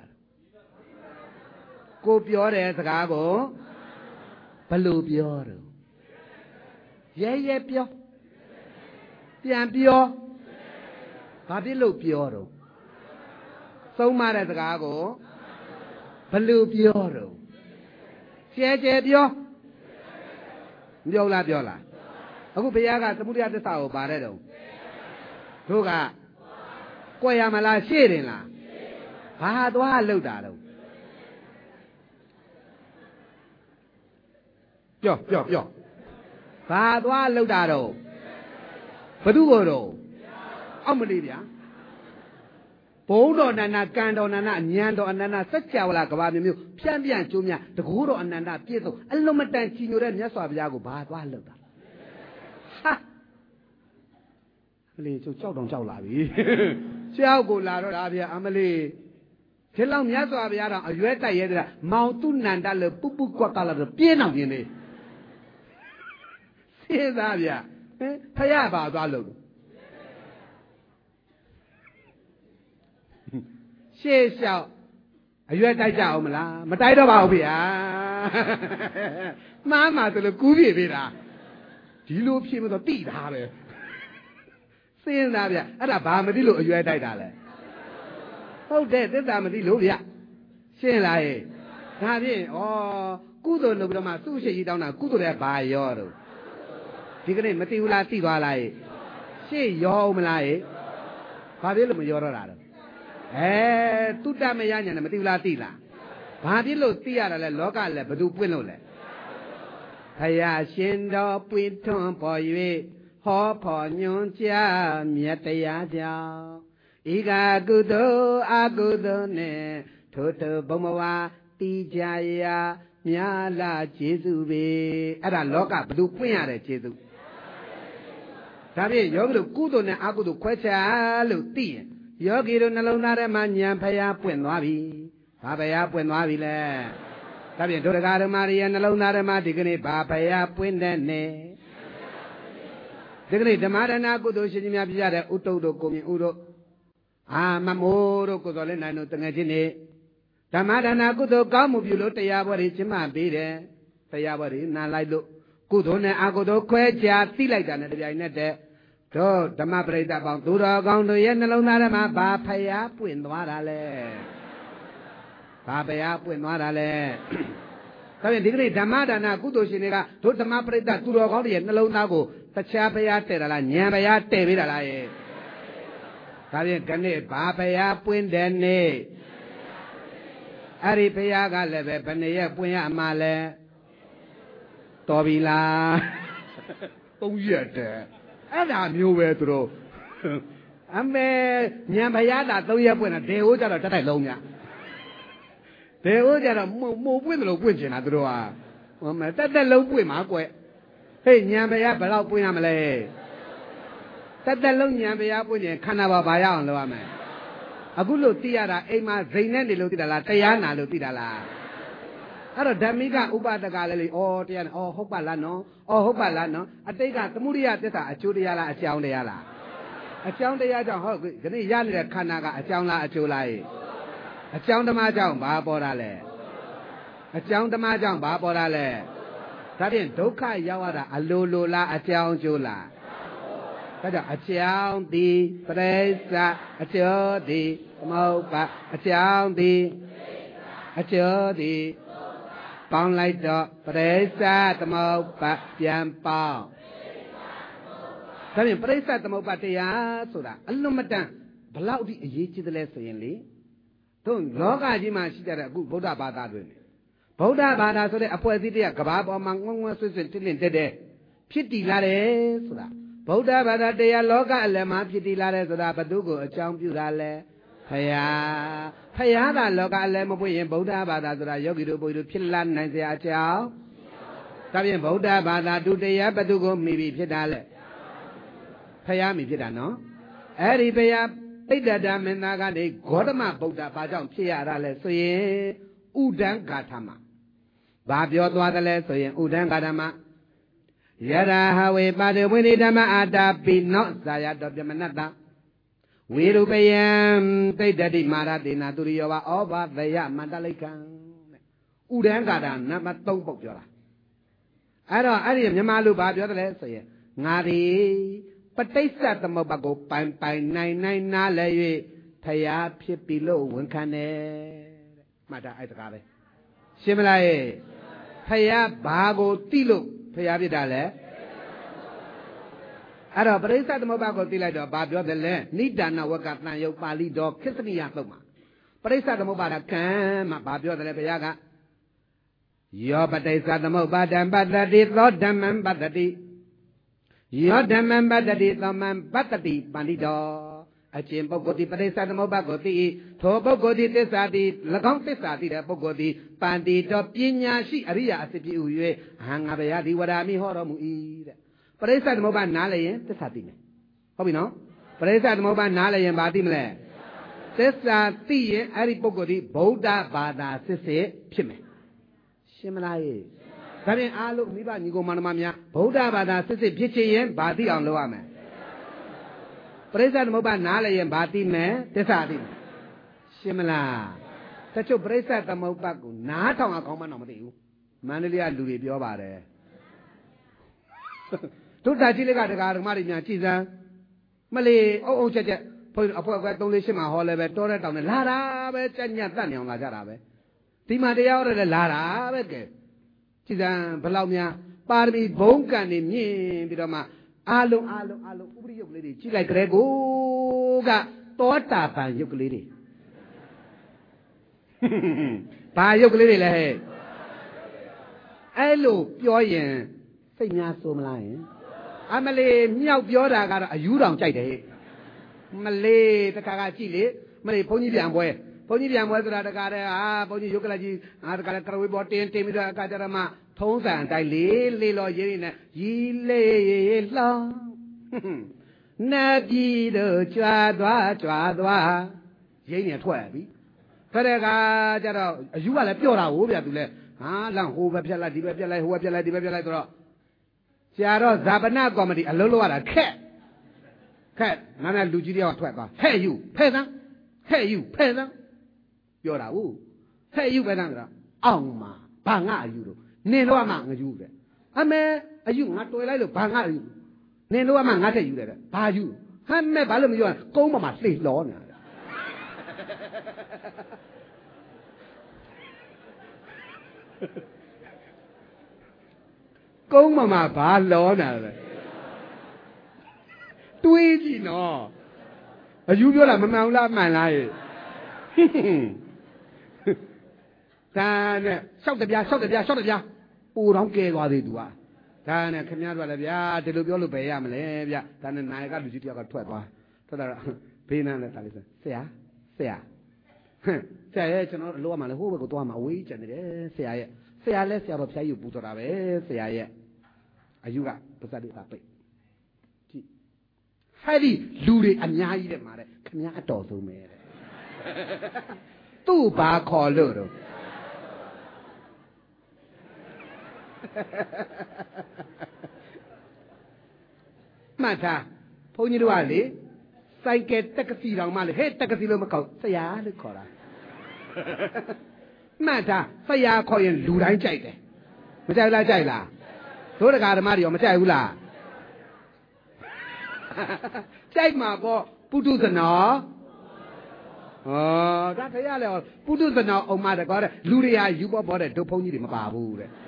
ကိုပြောတဲ့စကားကိုဘယ်လိုပြောတော့ရဲရဲပြောပြန်ပြောဘာဖြစ်လို့ပြောတော့သုံးမတဲ့စကားကိုဘယ်လိုပြောတော့ကျဲကျဲပြောမပြောလားပြောလားအခုဘုရားကသမုဒယသစ္စာကိုပါတယ်တော့တို့ကကြွယ်ရမလားရှေ့တင်လားဘာသွားလှုပ်တာတော့ပြောပြောပြောဘာသွားလှုပ်တာတော့ဘသူကိုတော့အောက်မလေးဗျာဘုံတော်နန္ဒကံတော်နန္ဒဉာဏ်တော်အနန္ဒစัจ java လာကဘာမျိုးမျိုးဖြန့်ပြန်ကျိုးများတကူတော်အနန္ဒပြည့်စုံအလုံးမတန်ချီညိုတဲ့မြတ်စွာဘုရားကိုဘာသွားလှုပ်တာဟာအမလေးကျုပ်ကြောက်တောင်ကြောက်လာပြီကြောက်ကိုလာတော့ဒါဗျာအမလေးဒီလောက်မြတ်စွာဘုရားတော်အရွယ်တိုက်ရဲတဲ့မောင်သူနန္ဒလို့ပုပုကွက်ကလာတော့ပြင်းအောင်ပြင်းနေစေးသားဗျာဟင်ဖယားပါသွားလို့ရှေ့လျှောက်အရွယ်တိုက်ကြအောင်မလားမတိုက်တော့ပါဘူးဗျာမှားမှဆိုလို့ကူးပြေပေးတာဒီလိုဖြစ်မတော့တိတာပဲစဉ်းစားဗျအဲ့ဒါဘာမသိလို့အရွယ်တိုက်တာလဲဟုတ်တယ်သစ္စာမသိလို့ဗျရှင်းလားရဲ့ဒါဖြင့်ဩကုသိုလ်လုပ်ပြီးတော့မှသူ့ရှိကြီးတောင်းတာကုသိုလ်ရဲ့ဘာရောတော့ဒီကနေ့မသိဘူးလားသိသွားလားရဲ့ရှေ့ရောမလားရဲ့ဘာဖြစ်လို့မရောတော့တာတော့အဲတုတ္တမယညာနဲ့မသိဘူးလားသိလားဘာဖြစ်လို့သိရတာလဲလောကလည်းဘသူပွင့်လို့လဲဖယားရှင်တော်ပွင့်ထွန်းပေါ်၍ဟောဖို့ညွန်ကြားမြတ်တရားကြောင့်ဤကကုသိုလ်အကုသိုလ်နဲ့ထိုထိုဘုံဘဝတိကြရာမြာလာကျေစုပဲအဲ့ဒါလောကဘသူပွင့်ရတဲ့ကျေစုဒါဖြင့်ယောဂီတို့ကုသိုလ်နဲ့အကုသိုလ်ခွဲခြားလို့သိရင်ယောဂီတို့နှလုံးသားထဲမှာဉာဏ်ဖျားပွင့်သွားပြီဘာဖျားပွင့်သွားပြီလဲဒါဖြင့်ဒုဒကာဓမ္မတွေရဲ့နှလုံးသားထဲမှာဒီကနေ့ဘာဖျားပွင့်တဲ့နဲ့ဒီကနေ့ဓမ္မရဏကုသိုလ်ရှင်ကြီးများပြရတဲ့ဥတုတ်တို့ကိုမြင်ဥတို့အာမမိုးတို့ကိုစော်လက်နိုင်တို့တငယ်ချင်းတွေဓမ္မဒါနကုသိုလ်ကောင်းမှုပြုလို့တရားပွဲတွေကျင်းပပေးတယ်တရားပွဲတွေနားလိုက်လို့ကုသိုလ်နဲ့အကုသိုလ်ခွဲခြားသိလိုက်တာနဲ့တပြိုင်နက်တည်းတို့ဓမ္မပရိသတ်ပေါင်းသူတော်ကောင်းတို့ရဲ့နှလုံးသားထဲမှာဘာဖျားပွင့်သွားတာလဲဘာဖျားပွင့်သွားတာလဲဒါဖြင့်ဒီကနေ့ဓမ္မဒါနကုသိုလ်ရှင်တွေကတို့ဓမ္မပရိသတ်သူတော်ကောင်းတွေရဲ့နှလုံးသားကိုတခြားဖျားတည့်တာလားဉာဏ်ဖျားတည့်ပေးတာလားရဲ့ဒါဖြင့်ဒီနေ့ဘာဖျားပွင့်တဲ့နေ့အဲ့ဒီဖျားကလည်းပဲဘယ်နှစ်ရက်ပွင့်ရမှာလဲတော်ပြီလားသုံးရက်တည်းအဲ့ဒါမျိုးပဲသူတို့အမေညံဖျားတာသုံးရက်ပွင့်တာဒေဟိုးကြတော့တက်တိုက်လုံးညဒေဟိုးကြတော့မို့ပွင့်တယ်လို့ပွင့်ချင်တာသူတို့ဟာဟိုမဲ့တက်တက်လုံးပွင့်မှာကွယ်ဟေးညံဖျားဘယ်တော့ပွင့်ရမလဲတက်တက်လုံးညံဖျားပွင့်ရင်ခန္ဓာပါဘာရအောင်လုပ်ရမယ်အခုလို့သိရတာအိမ်မှာဇိမ်နဲ့နေလို့သိတာလားတရားနာလို့သိတာလားအဲ့တော့ဓမ္မိကဥပဒကလည်းလေဩတရားနဲ့ဩဟုတ်ပါလားနော်ဩဟုတ်ပါလားနော်အတိတ်ကသမုဒိယသစ္စာအကျိုးတရားလားအကြောင်းတရားလားအကြောင်းတရားကြောင့်ဟုတ်ဒီနေ့ရနေတဲ့ခန္ဓာကအကြောင်းလားအကျိုးလားအကြောင်းဓမ္မကြောင့်ဘာပေါ်တာလဲအကြောင်းဓမ္မကြောင့်ဘာပေါ်တာလဲဒါဖြင့်ဒုက္ခရောက်ရတာအလိုလိုလားအကြောင်းအကျိုးလားဒါကြောင့်အကြောင်းသည်ပရိစ္ဆအကျိုးသည်သမုပ္ပါအကြောင်းသည်အကျိုးသည်ပေါင်းလိုက်တော့ပရိစ္ဆသမုပ္ပါပြန်ပေါင်းဒါဖြင့်ပရိစ္ဆသမုပ္ပါတရားဆိုတာအလွန်မတန်ဘလောက်ဒီအရေးကြီးတယ်လဲဆိုရင်လေတို့လောကကြီးမှာရှိကြတဲ့အခုဗုဒ္ဓဘာသာတွင်ဗုဒ္ဓဘာသာဆိုတဲ့အဖွဲ့အစည်းတွေကကဘာပေါ်မှာငွန်းငွန်းဆွဆွတင်းတင်းတက်တဲ့ဖြစ်တည်လာတယ်ဆိုတာဗုဒ္ဓဘာသာတရားလောကအလယ်မှာဖြစ်တည်လာတယ်ဆိုတာဘသူကိုအကြောင်းပြုတာလဲဖယားဖယားကလောကအလယ်မပွင့်ရင်ဗုဒ္ဓဘာသာဆိုတာယောဂီတို့ပုဂ္ဂိုလ်တို့ဖြစ်လာနိုင်စရာအကြောင်းဒါဖြင့်ဗုဒ္ဓဘာသာဒုတရားဘသူကိုမိပြီးဖြစ်တာလဲဖယားမိဖြစ်တာနော်အဲ့ဒီဖယားပိဋကတာမင်းသားကနေဂေါတမဗုဒ္ဓဘာကြောင့်ဖြစ်ရတာလဲဆိုရင်ဥဒံဂါထမဘာပြောသွားတယ်လဲဆိုရင်ဥဒံဂါထမယရာဟဝေပါတိဝိနိဓမ္မအာတာပိနောဇာယတောပြမနတ္တဝေရုပယံတိတ္တိမာရတေနာသူရိယောဘာဩဘာသယမန္တလိကံဥဒံဂါထနံပါတ်သုံးပုတ်ပြောတာအဲ့တော့အဲ့ဒီမြန်မာလူဘာပြောတယ်လဲဆိုရင်ငါဒီပဋိစ္စသမုပ္ပါကိုပိုင်ပိုင်နိုင်နိုင်နားလဲ၍ဖျားဖြစ်ပြီလို့ဝန်ခံတယ်တဲ့မှတ်တာအဲ့တကားပဲရှင်းမလားရဲ့ဖျားဘာကိုသိလို့ဖျားဖြစ်တာလဲအဲ့တော့ပရိစ္ဆသမုပ္ပါကိုသိလိုက်တော့ဘာပြောတယ်လဲနိဒာနဝကတန်ယုတ်ပါဠိတော်ခစ္စနိယသုံးမှာပရိစ္ဆသမုပ္ပါကကံမှာဘာပြောတယ်လဲဘုရားကယောပဋိစ္စသမုပ္ပါဒံပတ္တိသောဓမ္မံပတ္တိယောဓမ္မံပတ္တိသမံပတ္တိပန္တိတော်အကျင့်ပုဂ္ဂိုလ်ဒီပရိစ္ဆသမုပ္ပါကိုသိထိုပုဂ္ဂိုလ်ဒီသစ္စာတိ၎င်းသစ္စာတိတဲ့ပုဂ္ဂိုလ်ဒီပန္တိတော်ပညာရှိအရိယာအစစ်ပြည့်ဟူ၍ဟံငါဘုရားဒီဝရာမိဟောတော်မူ၏တဲ့ပရိစ္ဆသမုပ္ပါနားလည်ရင်သစ္စာသိမယ်ဟုတ်ပြီနော်ပရိစ္ဆသမုပ္ပါနားလည်ရင်ဘာသိမလဲသစ္စာသိရင်အဲ့ဒီပုဂ္ဂိုလ်ဒီဗုဒ္ဓဘာသာစစ်စစ်ဖြစ်မယ်ရှင်းမလားယေဒါဖြင့်အားလုံးမိဘညီကောင်မန္တမများဗုဒ္ဓဘာသာစစ်စစ်ဖြစ်ချင်ရင်ဘာသိအောင်လုပ်ရမလဲပရိစ္ဆသမုပ္ပါနားလည်ရင်ဘာသိမယ်သစ္စာသိမယ်ရှင်းမလားတချို့ပရိစ္ဆသမုပ္ပါကိုနားထောင်အောင်ကောင်းမှတော့မသိဘူးမန္တလေးကလူတွေပြောပါတယ်တို့တာကြီးလေးကဒကာဒကမတွေများကြည်စမ်းမလေးအုပ်အုပ်ချက်ချက်ဘုန်းကြီးအဖွဲ့အဖွဲ့သုံးလေးရှင်းမှာဟောလဲပဲတောတဲ့တောင်နဲ့လာတာပဲကြက်ညက်တတ်နေအောင်လာကြတာပဲဒီမှာတရားဟောတယ်လာတာပဲကဲကြည်စမ်းဘလောက်များပါရမီဘုံကံနေမြင့်ပြီးတော့မှအာလုံးအာလုံးအာလုံးဥပရိယုတ်ကလေးတွေကြီးလိုက်ကြတဲ့ကိုကတောတာပန်ယုတ်ကလေးတွေဘာယုတ်ကလေးတွေလဲဟဲ့အဲ့လိုပြောရင်စိတ်များဆိုးမလားယင်အမလေးမြောက်ပြောတာကတော့အယူတောင်ကြိုက်တယ်မလေးတခါကကြည့်လေမလေးဘုန်းကြီးပြန်ပွဲဘုန်းကြီးပြန်ပွဲဆိုတာတခါတည်းဟာဘုန်းကြီးရုပ်ကလကြီးငါတခါတည်းကရဝေးပေါ်တင်းတင်းပြီးတော့အခါကျတော့မှထုံးစံအတိုင်းလေးလေးလောရင်းနေရီလေးလောင်းနတ်ပြည်တို့ကြွားသွားကြွားသွားရင်းနေထွက်ပြီထွက်တဲ့အခါကျတော့အယူကလည်းပြော့တာဟိုဗျသူလည်းဟာလန့်ဟိုဘက်ပြက်လိုက်ဒီဘက်ပြက်လိုက်ဟိုဘက်ပြက်လိုက်ဒီဘက်ပြက်လိုက်ဆိုတော့ဆရာတော့ဇာပနကော်မတီအလုံးလုံးရတာခက်ခက်နားနဲ့လူကြီးတယောက်ထွက်သွားဟဲ့ယူဖဲ့စမ်းဟဲ့ယူဖဲ့စမ်းပြောတာဟုတ်ဟဲ့ယူဖဲ့စမ်းဆိုတော့အောင်မှာဘာငါအယူလို့နင်တော့မှငယူတယ်အမေအယူငါတွေ့လိုက်လို့ဘာငါအယူနင်တော့မှငါထက်ယူတယ်ဘာယူဟမ်းမဲ့ဘာလို့မပြောကုန်းပေါ်မှာလှိလောနေတာကုန်းပေါ်မှာဘာလောနေတာလဲတွေးကြည့်နော်အယူပြောတာမမှန်ဘူးလားမှန်လားရဲ့ဒါနဲ့ရှောက်တပြားရှောက်တပြားရှောက်တပြားပူတော့ကဲသွားသေးသူကဒါနဲ့ခင်ဗျားတို့လည်းဗျာဒီလိုပြောလို့ဘယ်ရမလဲဗျဒါနဲ့နိုင်ကလူကြီးတယောက်ကထွက်သွားထွက်လာတော့ဘေးနားနဲ့တားလိုက်ဆရာဆရာဆရာရဲ့ကျွန်တော်အလိုအမှလည်းဟိုဘက်ကိုသွားမှာအဝေးကျန်နေတယ်ဆရာရဲ့ဆရာလည်းဆရာတော်ဖျားယူပူတော်တာပဲဆရာရဲ့အယူကပါစတိကပိတ်ကြည့်ဟဲ့ဒီလူတွေအများကြီးတဲ့မှာတဲ့ခင်ဗျားအတော်ဆုံးပဲတဲ့သူ့ဘာခေါ်လို့တော့မှတ်ထားဘုန်းကြီးတို့ကလေစိုက်ကဲတက္ကစီတောင်မှလေဟဲ့တက္ကစီလို့မကောက်ဆရာလို့ခေါ်တာမှတ်ထားဆရာခေါ်ရင်လူတိုင်းကြိုက်တယ်မကြိုက်လားကြိုက်လားတို့တကာဓမ္မတွေရောမကြိုက်ဘူးလားကြိုက်မှာပေါ့ပုထုဇနောဩဒါခရလေပုထုဇနောအောင်မတကောတဲ့လူတွေဟာယူပေါ်ပေါ်တဲ့ဒုဖုံးကြီးတွေမပါဘူးတဲ့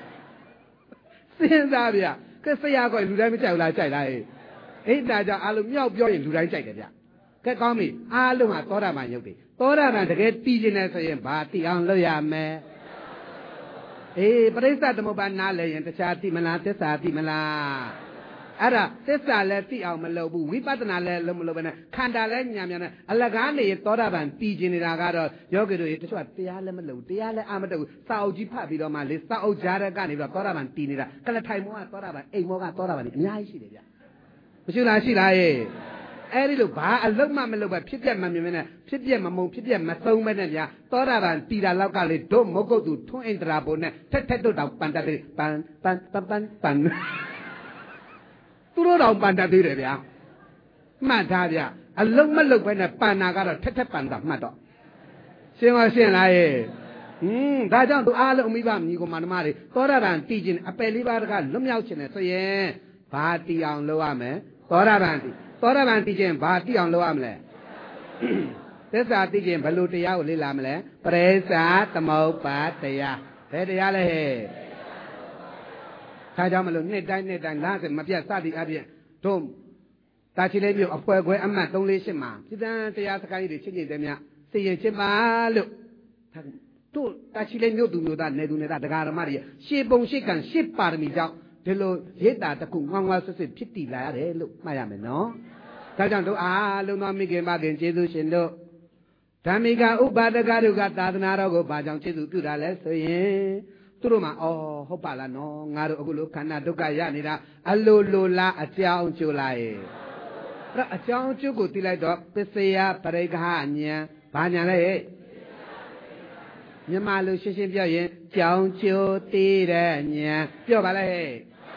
စဉ်းစားဗျကဲဆရာခေါ်လူတိုင်းမကြိုက်ဘူးလားကြိုက်လားဟဲ့အိဒါကြောင့်အားလုံးမြောက်ပြောရင်လူတိုင်းကြိုက်တယ်ဗျကဲကောင်းပြီအားလုံးဟာသောတာပန်ရုပ်တွေသောတာပန်တကယ်တည်ခြင်းနဲ့ဆိုရင်ဘာတည်အောင်လုပ်ရမယ်အေးပရိစ္ဆသမုပ္ပါနားလဲရင်တခြားသိမလားသစ္စာသိမလားအဲ့ဒါသစ္စာလည်းသိအောင်မလုပ်ဘူးဝိပဿနာလည်းလုံးမလုပ်ဘဲနဲ့ခန္ဓာလည်းညာညာနဲ့အလကားနေသောတာပန်တည်ခြင်းနေတာကတော့ယောဂီတို့တချို့ကတရားလည်းမလုပ်တရားလည်းအမတတ်ဘူးစာအုပ်ကြီးဖတ်ပြီးတော့မှလေစာအုပ်ကြားတဲ့ကနေပြီးတော့သောတာပန်တည်နေတာကလထိုင်မောကသောတာပန်အိမ်မောကသောတာပန်အများကြီးရှိတယ်ဗျမရှိလားရှိလားရဲ့အဲ့ဒီလိုဘာအလုံးမမလုပ်ပဲဖြစ်ပြမမြင်မနဲ့ဖြစ်ပြမမုံဖြစ်ပြမသုံးပဲနဲ့ဗျာသောတာပန်တီတာလောက်ကလေတို့မဟုတ်သူထွန်းအိန္ဒရာဘုံနဲ့ထက်ထက်တို့တောင်ပန်တတ်တယ်ပန်ပန်ပန်ပန်ပန်သူတို့တောင်ပန်တတ်သေးတယ်ဗျာမှတ်ထားဗျာအလုံးမလုပ်ပဲနဲ့ပန်နာကတော့ထက်ထက်ပန်တာမှတ်တော့ရှင်းပါရှင်းလားရဲ့ဟင်းဒါကြောင့်သူအားလုံးမိဘမြည်ကိုမန္တမတွေသောတာပန်တီခြင်းအပယ်လေးပါးကလွတ်မြောက်ခြင်းနဲ့ဆိုရင်ဘာတီအောင်လုပ်ရမလဲသောတာပန်တီသောတာပန်သိခြင်းဘာသိအောင်လုပ်ရမလဲသစ္စာသိခြင်းဘယ်လိုတရားကိုလေ့လာမလဲပရိစ္ဆာသမုပ္ပါတရားဘယ်တရားလဲဟဲ့ဒါကြောင့်မလို့နှစ်တိုင်းနှစ်တိုင်းလားစမပြတ်စသည်အပြင်တို့တာချီလေးမျိုးအပွဲခွဲအမှတ်သုံးလေးရှစ်မှာပြည်တန်းတရားစကားကြီးတွေချင်းချင်းတည်းများသိရင်ချင်းပါလို့တို့တာချီလေးမျိုးသူမျိုးသားနေသူနေတာတရားဓမ္မတွေရှေးပုံရှေးကံရှေးပါရမီကြောင့်ဒီလိုရိတ်တာတခုငွားငွားဆွတ်ဆွတ်ဖြစ်တည်လာရတယ်လို့မှတ်ရမယ်နော်ဒါကြောင့်တို့အားလုံးသောမိခင်မခင်ကျေးဇူးရှင်တို့ဓမ္မိကဥပါဒကတို့ကသာသနာတော်ကိုဘာကြောင့်ကျေးဇူးပြုတာလဲဆိုရင်သူတို့မှာအော်ဟုတ်ပါလားနော်ငါတို့အခုလိုခန္ဓာဒုက္ခရနေတာအလိုလိုလားအကြောင်းကျိုးလားရဲ့အဲ့အကြောင်းကျိုးကိုသိလိုက်တော့ပစ္စယပရိက္ခဉာဏ်ဘာဉာဏ်လဲရဲ့မြန်မာလူရှင်းရှင်းပြောရင်ကြောင်းကျိုးသိတဲ့ဉာဏ်ပြောပါလားဟဲ့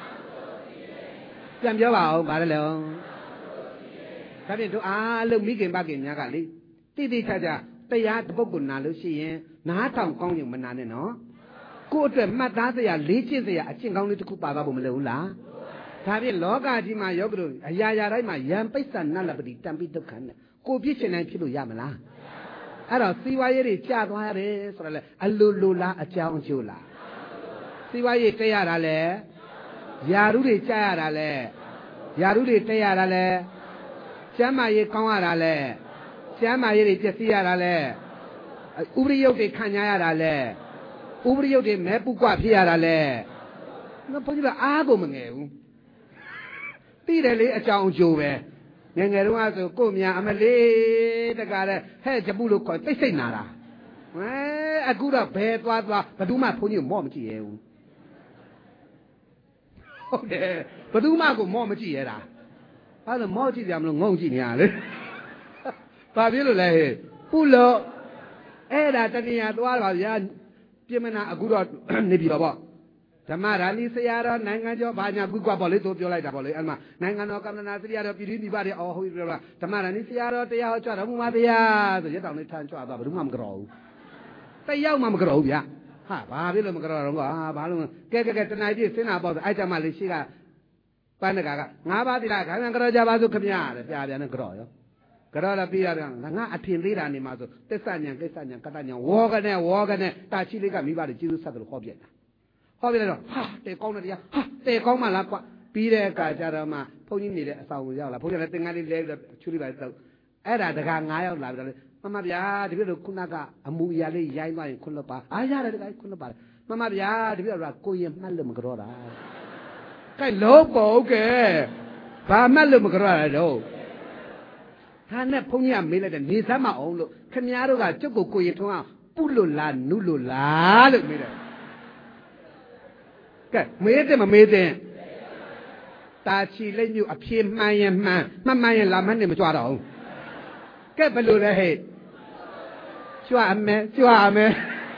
ပြန်ပြောပါဦးဘာလဲလဲဒါဖြင့်တို့အားလုံးမိခင်မခင်များကလေတိတိကျကျတရားတစ်ပုဒ်ကိုနာလို့ရှိရင်နားထောင်ကောင်းရင်မနာနဲ့နော်ကိုယ့်အတွက်မှတ်သားစရာလေးကျင့်စရာအကျင့်ကောင်းလေးတစ်ခုပါသွားဖို့မလိုဘူးလားဒါဖြင့်လောကကြီးမှာယောဂတို့အရာရာတိုင်းမှာယံပိဿနလပတိတံပိဒုက္ခနဲ့ကိုပြစ်ချင်တိုင်းဖြစ်လို့ရမလားအဲ့တော့စီဝါရေးတွေကြာသွားရတယ်ဆိုတော့လေအလိုလိုလားအကြောင်းအကျိုးလားစီဝါရေးတက်ရတာလေယာရုတွေကြာရတာလေယာရုတွေတက်ရတာလေကျမ်းမာရေးကောင်းရတာလေကျမ်းမာရေးတွေပြည့်စည်ရတာလေဥပရိယုတ်တွေခံရရတာလေဥပရိယုတ်တွေမဲပုကွဖြစ်ရတာလေငါဘုန်းကြီးကအားကိုမငယ်ဘူးသိတယ်လေအကြောင်းအကျိုးပဲငယ်ငယ်တုန်းကဆိုကို့မြအမလေးတကားတဲ့ဟဲ့ဂျပူလို့ခေါ်သိစိတ်နာတာဟဲအခုတော့ဘယ်သွားသွားဘယ်သူမှဘုန်းကြီးကိုမော့မကြည့်ရဘူးဟုတ်တယ်ဘယ်သူမှကိုမော့မကြည့်ရတာအဲ့လိုမော့ကြည့်ကြမလို့ငုံကြည့်နေရလေဘာဖြစ်လို့လဲဟဲ့ပုလို့အဲ့ဒါတဏှာသွားပါဗျာပြင်မနာအခုတော့နေပြီတော့ဗောဓမ္မရာဏီဆရာတော်နိုင်ငံကျော်ဘာညာကုကွာပေါ့လေသူပြောလိုက်တာပေါ့လေအဲ့မှာနိုင်ငံတော်ကမ္မနာဆရာတော်ပြည်သူမိဘတွေအော်ဟုတ်ပြီလားဓမ္မရာဏီဆရာတော်တရားဟောကြတော်မူပါဗျာဆိုရက်တောင်လေးထမ်းကြွသွားဘယ်သူမှမကြော်ဘူးတယောက်မှမကြော်ဘူးဗျာဟာဘာဖြစ်လို့မကြော်တော့ကွာဘာလို့ကဲကဲကဲတဏှာကြီးစင်းတာပေါ့အဲ့ကြမှာလေရှိကပန်းတကာကငါးပါးတိလားခံခံကြော်ကြပါစို့ခမရတဲ့ပြာပြန်နဲ့ကြော်ရောကြော်တော့ပြီးရတယ်ငါအထင်သေးတာနေမှာဆိုတစ္ဆညာကိစ္စညာကတ္တညာဝေါကနေဝေါကနေတာချီလေးကမိဘတွေကျေးဇူးဆက်တယ်ဟောပြတာဟောပြလိုက်တော့ဟာတဲကောင်းတယ်တရားဟာတဲကောင်းမှလားကွာပြီးတဲ့အခါကျတော့မှဘုန်းကြီးနေတဲ့အဆောင်ကိုရောက်လာဘုန်းကြီးလည်းတင်ကားလေးလဲပြီးတော့ချူလေးပါတော့အဲ့ဒါတကားငါးယောက်လာပြီးတော့မမဗျာတပည့်တို့ခုနကအမူအရာလေးရိုင်းသွားရင်ခွန်းလွတ်ပါအားရတယ်တကားခွန်းလွတ်ပါမမဗျာတပည့်တို့ကကိုရင်မှတ်လို့မကြောတာကဲလုံးပေါ့ကဲဘာမှတ်လို့မကြောတာတော့ဟာနဲ့ဘုန်းကြီးကမေးလိုက်တယ်နေစမ်းမအောင်လို့ခင်ဗျားတို့ကကျုပ်ကိုကိုရင်ထုံးအောင်ပုလို့လားနုလို့လားလို့မေးတယ်ကဲမေးတယ်မမေးတယ်တာချီလက်ညှို့အပြေမှန်ရင်မှန်မှန်မှန်ရင်လာမနဲ့မကြွတော့ဘူးကဲဘယ်လိုလဲဟဲ့ကြွအမဲကြွအမဲ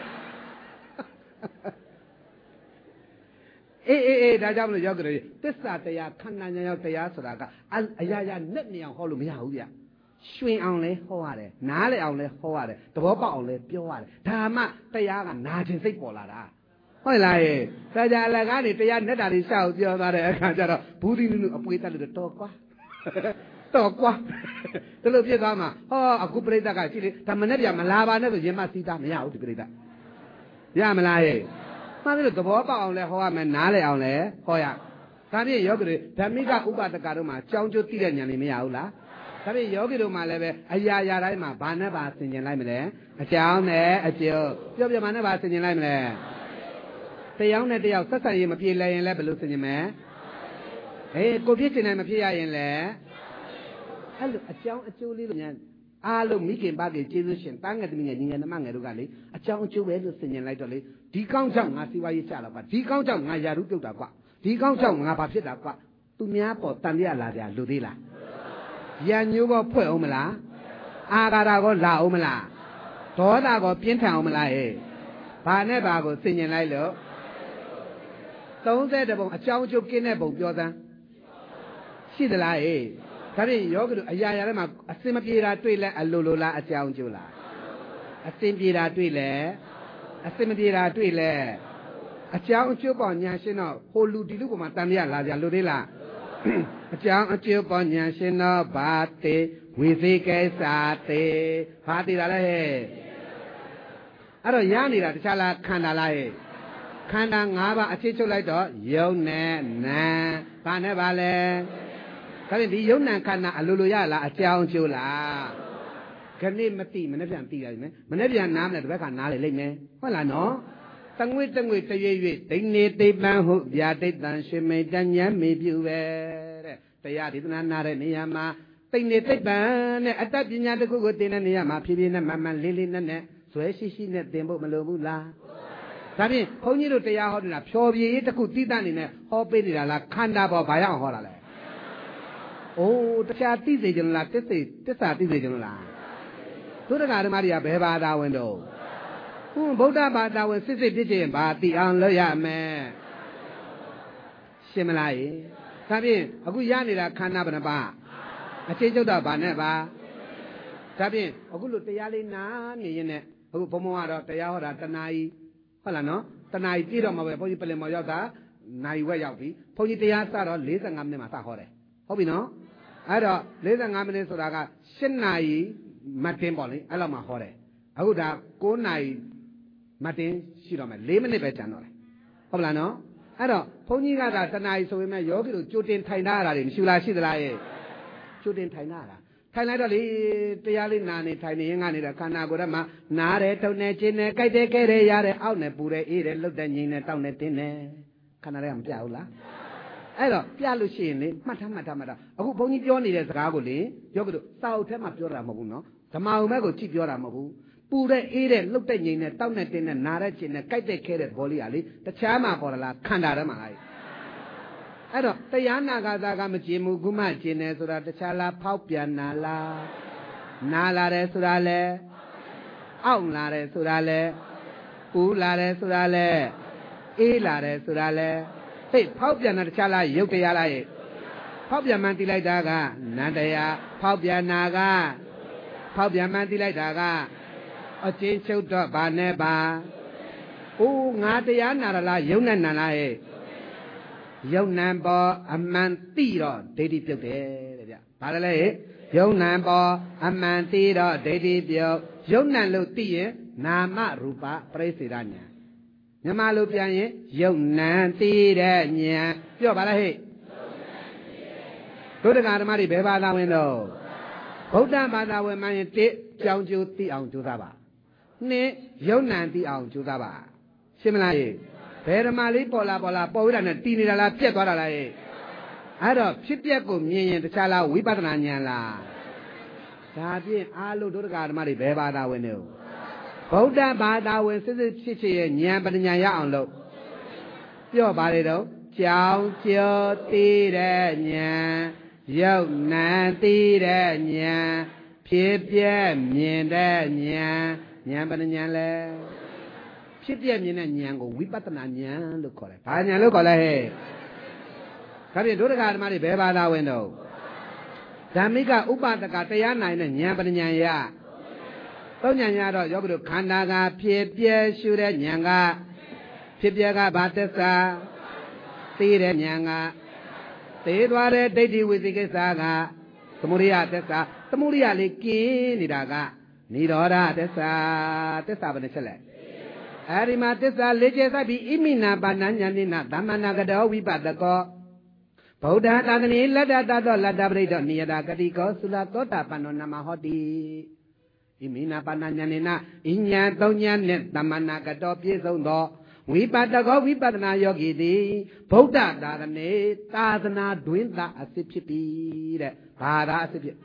အေးအေးအေးဒါကြောင့်မလို့ရောက်ကြတယ်သစ္စာတရားခန္ဓာဉာဏ်ရောက်တရားဆိုတာကအရာရာနဲ့နေအောင်ဟောလို့မရဘူးဗျရွှင်အောင်လဲဟောရတယ်နားလဲအောင်လဲဟောရတယ်သဘောပေါက်အောင်လဲပြောရတယ်ဒါမှတရားကနာကျင်စိတ်ပေါ်လာတာဟုတ်လားရဲ့ဒါကြအလကားနေတရားနဲ့တာလေးရှောက်ပြောသွားတဲ့အခါကျတော့ဘူးဒီနုအပွေးတက်လို့တော်ကွာတော်ကွာဒီလိုဖြစ်သွားမှာဟောအခုပြိဿကကြည့်လေဒါမနဲ့ပြမလာပါနဲ့ဆိုရင်မစီးသားမရဘူးဒီပြိဿရမလားရဲ့မှန်ပြီလို့သဘောပေါက်အောင်လဲဟောရမယ်နားလဲအောင်လဲဟောရဒါဖြင့်ယောဂီတွေဓမ္မိကဥပဒကတို့မှာကြောင်းကျိုးသိတဲ့ဉာဏ်တွေမရဘူးလားဒါဖြင့်ယောဂီတို့မှာလည်းပဲအရာရာတိုင်းမှာဘာနဲ့ပါဆင်ခြင်လိုက်မလဲအကြောင်းနဲ့အကျိုးပြောပြဘာနဲ့ပါဆင်ခြင်လိုက်မလဲတရားနဲ့တရားဆက်ဆံရေးမပြေလည်ရင်လည်းဘယ်လိုဆင်ခြင်မလဲဟေးကိုဖြစ်ချင်တယ်မဖြစ်ရရင်လည်းအဲ့လိုအကြောင်းအကျိုးလေးလို့ညာအားလုံးမိခင်ပါပြေကျေးဇူးရှင်တန်းငယ်သမီးငယ်ညီငယ်နှမငယ်တို့ကလေအကြောင်းအကျိုးပဲလို့ဆင်ခြင်လိုက်တော့လေဒီကောင်းကြောင့်ငါစီဝါရေးချလာကွာဒီကောင်းကြောင့်ငါယာရုပြုတ်တာကွာဒီကောင်းကြောင့်ငါဘာဖြစ်တာကွာသူများပေါ်တန်ရလာကြလူသေးလားရံညိုးကောဖွဲ့အောင်မလားအာဃာတကောလာအောင်မလားဒေါသကောပြင်းထန်အောင်မလားဟဲ့ဘာနဲ့ဘာကိုဆင်ခြင်လိုက်လို့သုံးဆယ်ပုံအကြောင်းအကျိုးကင်းတဲ့ပုံပြောသမ်းရှိသလားဟဲ့ဒါဖြင့်ယောဂီတို့အရာရာထဲမှာအစင်မပြေတာတွေ့လဲအလိုလိုလားအကြောင်းကျိုးလားအစင်ပြေတာတွေ့လဲအစင်မပြေတာတွေ့လဲအကြောင်းအကျိုးပေါ်ညာရှင်းတော့ဟိုလူဒီလူကမှတန်မြလာကြလို့သေးလားအကြောင်းအကျိုးပေါ်ညာရှင်းတော့ဘာတေဝိသေကိစ္စတေဘာတေတာလဲဟဲ့အဲ့တော့ရနေတာတခြားလားခန္ဓာလားဟဲ့ခန္ဓာ၅ပါးအခြေချုပ်လိုက်တော့ယုံနဲ့နာဘာနဲ့ပါလဲဒါဖြင့်ဒီယုံနာခန္ဓာအလိုလိုရလားအကြောင်းကျိုးလားခဏမသိမနေ့ပြန်သိရမယ်မနေ့ပြန်နားမလဲတစ်ဘက်ကနားလေလိမ့်မယ်ဟုတ်လားနော်တငွေတငွေတရွေ့ရွေ့ဒိနေသိပ္ပံဟုဗျာဒိဋ္ဌံရှင်မိတ်တဉ္ဉံမေပြုပဲတဲ့တရားဒေသနာနာတဲ့နေရာမှာသိနေသိပ္ပံနဲ့အတ္တပညာတစ်ခုကိုသင်တဲ့နေရာမှာဖြည်းဖြည်းနဲ့မှန်မှန်လေးလေးနဲ့နဲ့ဇွဲရှိရှိနဲ့သင်ဖို့မလိုဘူးလားဒါဖြင့်ဘုန်းကြီးတို့တရားဟောနေတာဖြောပြေးတစ်ခုတိတတ်နေနဲ့ဟောပေးနေတာလားခန္ဓာပေါ်ဘာရအောင်ဟောတာလဲအိုးတရားသိစေကြလားတစ္ဆေတစ္ဆာသိစေကြလားသုဒ္ဓဂါဓမ္မတွေကဘယ်ဘာသာဝင်တော့ဟွန်းဗုဒ္ဓဘာသာဝင်စစ်စစ်ပြည့်ချင်းဘာသိအောင်လုပ်ရမယ်ရှင်းမလားရေဒါဖြင့်အခုရနေတာခန္ဓာဘယ်နှပါအချင်းချုပ်တော့ဘာနဲ့ပါဒါဖြင့်အခုလို့တရားလေးနာနေရင်နဲ့အခုဘုံဘုံကတော့တရားဟောတာတဏှာကြီးဟုတ်လားနော်တဏှာကြီးပြည့်တော့မှာပဲဘုန်းကြီးပလင်မော်ရောက်တာနိုင်ဝက်ရောက်ပြီဘုန်းကြီးတရားစတော့၄၅မိနစ်မှာစဟောတယ်ဟုတ်ပြီနော်အဲ့တော့၄၅မိနစ်ဆိုတာက၈နာရီမတ်တင်းပေါ့လေအဲ့လောက်မှဟောတယ်အခုဒါ၉နာရီမတ်တင်းရှိတော့မယ်၄မိနစ်ပဲကျန်တော့တယ်ဟုတ်လားနော်အဲ့တော့ဘုန်းကြီးကသာတဏှာကြီးဆိုပေမဲ့ယောဂီတို့ကြိုတင်ထိုင်ထားရတာတွေမရှိလားရှိသလားရဲ့ကြိုတင်ထိုင်ထားရတာထိုင်လိုက်တော့လေတရားလေးနာနေထိုင်နေရင်ကနေတော့ခန္ဓာကိုယ်ထဲမှာနားတယ်ထုံနေခြင်းနဲ့ကြိုက်တယ်ခဲတယ်ရတယ်အောက်နဲ့ပူတယ်အေးတယ်လှုပ်တယ်ငြိမ်တယ်တောက်တယ်တင်းတယ်ခန္ဓာတွေကမပြဘူးလားအဲ့တော့ပြလို့ရှိရင်လေမှတ်ထားမှတ်ထားမှတ်ထားအခုဘုန်းကြီးပြောနေတဲ့စကားကိုလေပြောကြလို့စာအုပ်ထဲမှာပြောတာမဟုတ်ဘူးနော်ဓမ္မုံမဲ့ကိုကြည့်ပြောတာမဟုတ်ဘူးပူတဲ့အေးတဲ့လှုပ်တဲ့ငိန်တဲ့တောက်နဲ့တင်းနဲ့နာတဲ့ကျင်နဲ့ကြိုက်တဲ့ခဲတဲ့ဘောလေးကလေတခြားမှာပေါ်လာခန္ဓာထဲမှာလားအဲ့တော့တရားနာဂတာကမကျင်ဘူးခုမှကျင်တယ်ဆိုတာတခြားလားဖောက်ပြန်နာလားနာလာတယ်ဆိုတာလေအောင့်လာတယ်ဆိုတာလေပူလာတယ်ဆိုတာလေအေးလာတယ်ဆိုတာလေဟေ့ဖောက်ပြန်တာတခြားလားရုပ်တရားလားရဲ့ဖောက်ပြန်မှန်တိလိုက်တာကနန္တရားဖောက်ပြန်နာကဖောက်ပြန်မှန်တိလိုက်တာကအချင်းချုပ်တော့ဗာနဲ့ပါအိုးငါတရားနာရလားယုံနဲ့နာလားရဲ့ယုံနံပေါ်အမှန်သိတော့ဒိဋ္ဌိပြုတ်တယ်တဲ့ဗျဘာလဲလဲယုံနံပေါ်အမှန်သိတော့ဒိဋ္ဌိပြုတ်ယုံနံလို့သိရင်နာမရူပပရိစ္ဆေဒဉာဏ်မြန်မာလိုပြန်ရင်ယုံနံသိတဲ့ဉာဏ်ပြောပါလားဟဲ့ဒုဒကာဓမ္မတွေဘယ်ဘာသာဝင်တော့ဗုဒ္ဓဘာသာဝင်မှရင်တစ်ကြောင်းကျိုးသိအောင်ကြိုးစားပါနှစ်ယုံနံသိအောင်ကြိုးစားပါရှင်းမလားဟဲ့ဘယ်ဓမ္မလေးပေါ်လာပေါ်လာပေါ်ဝိတာနဲ့တည်နေတာလားပြက်သွားတာလားဟဲ့အဲ့တော့ဖြစ်ပျက်ကိုမြင်ရင်တခြားလားဝိပဿနာဉာဏ်လားဒါဖြင့်အားလုံးဒုဒကာဓမ္မတွေဘယ်ဘာသာဝင်တော့ဗုဒ္ဓဘာသာဝင်စစ်စစ်ဖြစ်ဖြစ်ရဲ့ဉာဏ်ပညာရအောင်လို့ပြောပါလေတော့ကြောင်းကျိုးသိတဲ့ဉာဏ်ယုတ်နံသိတဲ့ဉာဏ်ဖြစ်ပြက်မြင်တဲ့ဉာဏ်ဉာဏ်ပညာလဲဖြစ်ပြက်မြင်တဲ့ဉာဏ်ကိုဝိပဿနာဉာဏ်လို့ခေါ်တယ်။ဘာဉာဏ်လို့ခေါ်လဲဟဲ့။ဒါဖြင့်ဒုဒကာဓမ္မတွေဘယ်ဘာသာဝင်တော့ဓမ္မိကဥပဒကတရားနိုင်တဲ့ဉာဏ်ပညာရသုံးဉာဏ်ရတော့ယောဂီတို့ခန္ဓာကဖြစ်ပြက်ရှုတဲ့ဉာဏ်ကဖြစ်ပြက်ကဘာသစ္စာသိတဲ့ဉာဏ်ကသိသွားတဲ့ဒိဋ္ဌိဝိသိကိစ္စကသမုဒိယသစ္စာသမုဒိယလေးကင်းနေတာကនិရောဓသစ္စာသစ္စာဘယ်နှချက်လဲအဲ့ဒီမှာသစ္စာလေးချက်စိုက်ပြီးဣမိနာပါဏဉာဏိနသမ္မနာကတောဝိပတကောဗုဒ္ဓသာသနေလတ္တတသောလတ္တပရိဒ္ဓနိယတာကတိကောသုလသောတာပန္နောနမဟောတိဣမိနာပါဏဉာဏိနဣညာသုံးဉာဏ်နဲ့သမ္မနာကတောပြည့်စုံသောဝိပတကောဝိပဿနာယောဂီသည်ဗုဒ္ဓသာသနေသာသနာတွင်သာအစစ်ဖြစ်ပြီတဲ့ဘာသာအစစ်ဖြစ်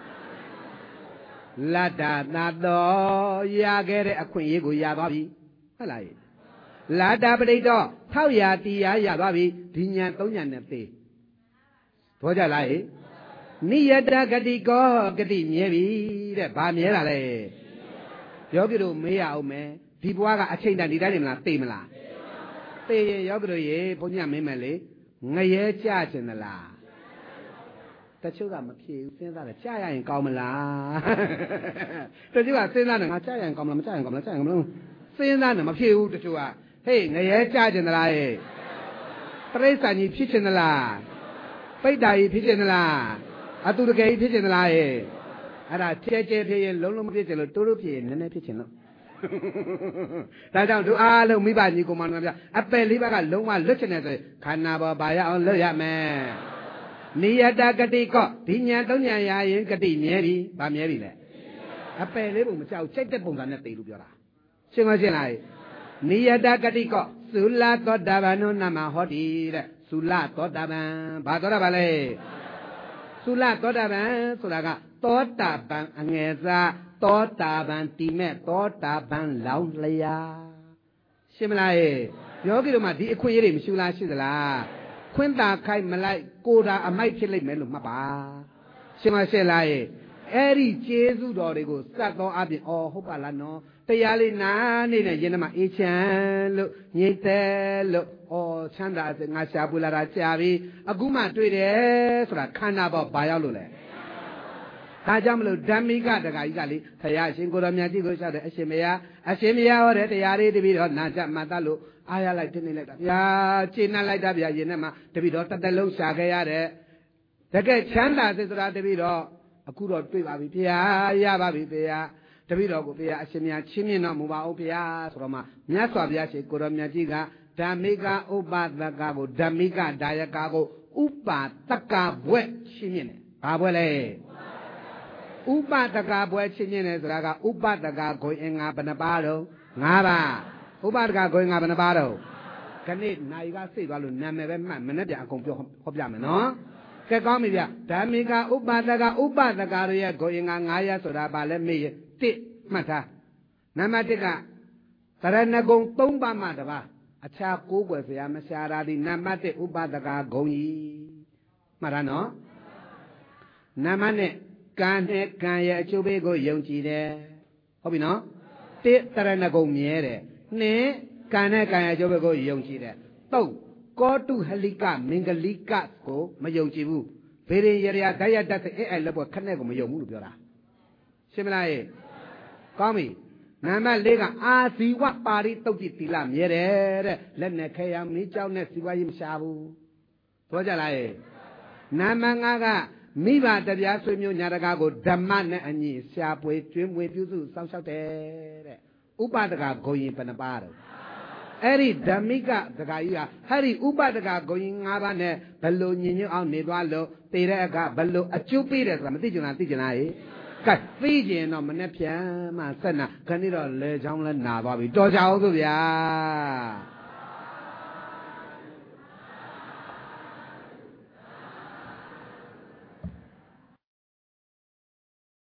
လတ္တတသောရခဲ့တဲ့အခွင့်အရေးကိုရသွားပြီဟုတ်လားလာတာပရိဒ္ဓထောက်ရာတရားရသွားပြီဒီညာသုံးညာနဲ့သေးဘောကြလားဟိနိယတဂတိကောဂတိမြဲပြီတဲ့ဘာမြဲတာလဲယောဂီတို့မေးရအောင်မယ်ဒီဘွားကအချိန်တန်ဒီတိုင်းနေမလားသိမလားသိရင်ယောဂီတို့ရေဘုန်းကြီးကမင်းမယ်လေငရဲကြချင်သလားတချို့ကမဖြေဘူးစဉ်းစားတယ်ကြားရရင်ကောင်းမလားတချို့ကစဉ်းစားတယ်ငါကြားရရင်ကောင်းမလားမကြားရင်ကောင်းမလားကြားရင်ကောင်းမလားစဉ်းစားတယ်မဖြေဘူးတချို့ကဟေးငရဲကြချင်သလားဟဲ့ပရိစ္ဆာန်ကြီးဖြစ်ချင်သလားပိဋ္ဌာကြီးဖြစ်ချင်သလားအတူတကယ်ကြီးဖြစ်ချင်သလားဟဲ့အဲ့ဒါကျဲကျဲဖြစ်ရင်လုံးလုံးမဖြစ်ချင်လို့တိုးတိုးဖြစ်ရင်နည်းနည်းဖြစ်ချင်လို့ဒါကြောင့်တို့အားလုံးမိဘညီကိုမောင်နှမများအပယ်လေးပါးကလုံးဝလွတ်ချင်တယ်ဆိုရင်ခန္ဓာပေါ်ပါရအောင်လွတ်ရမယ်နိယတဂတိကောဒီညာသုံးညာရရင်ဂတိမြဲပြီဗာမြဲပြီလေအပယ်လေးပုံမကြောက်စိတ်တဲ့ပုံစံနဲ့သိလို့ပြောတာရှင်းမရှင်းလားနိယတဂတိကောသုလသောတာပန်နုနမဟောတိတဲ့သုလသောတာပန်ဘာသောတာပန်လဲသုလသောတာပန်ဆိုတာကသောတာပန်အငယ်စားသောတာပန်တိမဲ့သောတာပန်လောင်းလျာရှင်းမလားယောဂီတို့မှာဒီအခွင့်အရေးတွေမရှိလားရှိသလားခွင့်သာခိုက်မလိုက်ကိုယ်တာအမိုက်ဖြစ်လိမ့်မယ်လို့မှတ်ပါရှင်းမရှင်းလားအဲ့ဒီကျေးဇူးတော်တွေကိုစတ်သောအပြင်အော်ဟုတ်ပါလားနော်တရားလေးနာနေနဲ့ယင်းမှာအေးချမ်းလို့ငြိမ့်သက်လို့အော်ချမ်းသာစေငါရှာပွေလာတာကြာပြီအခုမှတွေ့တယ်ဆိုတာခန္ဓာပေါ်ဘာရောက်လို့လဲဒါကြောင့်မလို့ဓမ္မိကတခါကြီးကလေဖယားရှင်ကိုတော်မြတ်ကြီးကိုရှောက်တယ်အရှင်မယားအရှင်မယားဟောတဲ့တရားလေးတပည့်တော်နာကြမှတ်တတ်လို့အားရလိုက်တင်းနေလိုက်တာဗျာရှင်းနှက်လိုက်တာဗျာယင်းထဲမှာတပည့်တော်တသက်လုံးရှာခဲ့ရတဲ့တကယ်ချမ်းသာစေဆိုတာတပည့်တော်အခုတော့တွေ့ပါပြီဗျာရပါပြီဗျာတပည့်တော်ကိုဗျာအရှင်မြတ်ချင်းမြင့်တော်မူပါဦးဗျာဆိုတော့မှမြတ်စွာဘုရားရှင်ကိုတော်မြတ်ကြီးကဓမ္မိကဥပဒကကိုဓမ္မိကဒါယကကိုဥပါတကဘွဲ့ချင်းမြင့်တယ်ဘာဘွဲ့လဲဥပဒကဘွဲ့ချင်းမြင့်တယ်ဆိုတာကဥပဒကဂုံအင်္ဂါဘယ်နှပါတော့၅ပါးဥပဒကဂုံအင်္ဂါဘယ်နှပါတော့နေ့နိုင်ကစိတ်သွားလို့နာမည်ပဲမှတ်မနဲ့ပြအကုန်ပြောဟောပြမယ်နော်ကဲကောင်းပြီဗျဓမ္မိကဥပဒကဥပဒကရဲ့ဂုံရင်ကငါးရပ်ဆိုတာဗာလဲမေးရတစ်မှတ်ထားနံပါတ်တစ်ကတရဏဂုံသုံးပါးမှတပါအခြားကိုးကွယ်စရာမရှာတာဒီနံပါတ်တစ်ဥပဒကဂုံကြီးမှတ်ထားနော်နံပါတ်နဲ့ကံနဲ့ကံရဲ့အကျိုးပေးကိုယုံကြည်တယ်ဟုတ်ပြီနော်တစ်တရဏဂုံမြဲတယ်နှစ်ကံနဲ့ကံရဲ့အကျိုးပေးကိုယုံကြည်တယ်သုံးကောတုဟလိကမင်္ဂလိကကိုမယုံကြည်ဘူးဘေရင်ရရဓာတ်ရတတ်တဲ့အဲ့အဲ့လက်ပေါ်ခက်နဲ့ကိုမယုံဘူးလို့ပြောတာရှင်းမလားကောင်းပြီနံပါတ်လေးကအာဇီဝပါရိတုတ်တိတိလမြဲတယ်တဲ့လက်နဲ့ခဲရမင်းကြောက်နဲ့စီဝါရေးမရှာဘူးပြောကြလားနံပါတ်ငါးကမိဘတပြားဆွေမျိုးညာတကာကိုဓမ္မနဲ့အညီရှားပွေကျွင်းပွေပြုစုစောင့်ရှောက်တယ်တဲ့ဥပဒကဂုံရင်ဘယ်နှပါးတော့အဲ့ဒီဓမ္မိကတကာကြီးကအဲ့ဒီဥပဒကဂုံရင်၅ပါးနဲ့ဘယ်လိုညင်ညွတ်အောင်နေသွားလို့တည်တဲ့အခါဘယ်လိုအကျိုးပေးတယ်ဆိုတာမသိကြလားသိကြလားကဲသိကျင်တော့မနဲ့ပြန်မှဆက်နာခဏတော့လေချောင်းလဲနာသွားပြီတော်ကြအောင်ဆိုဗျာ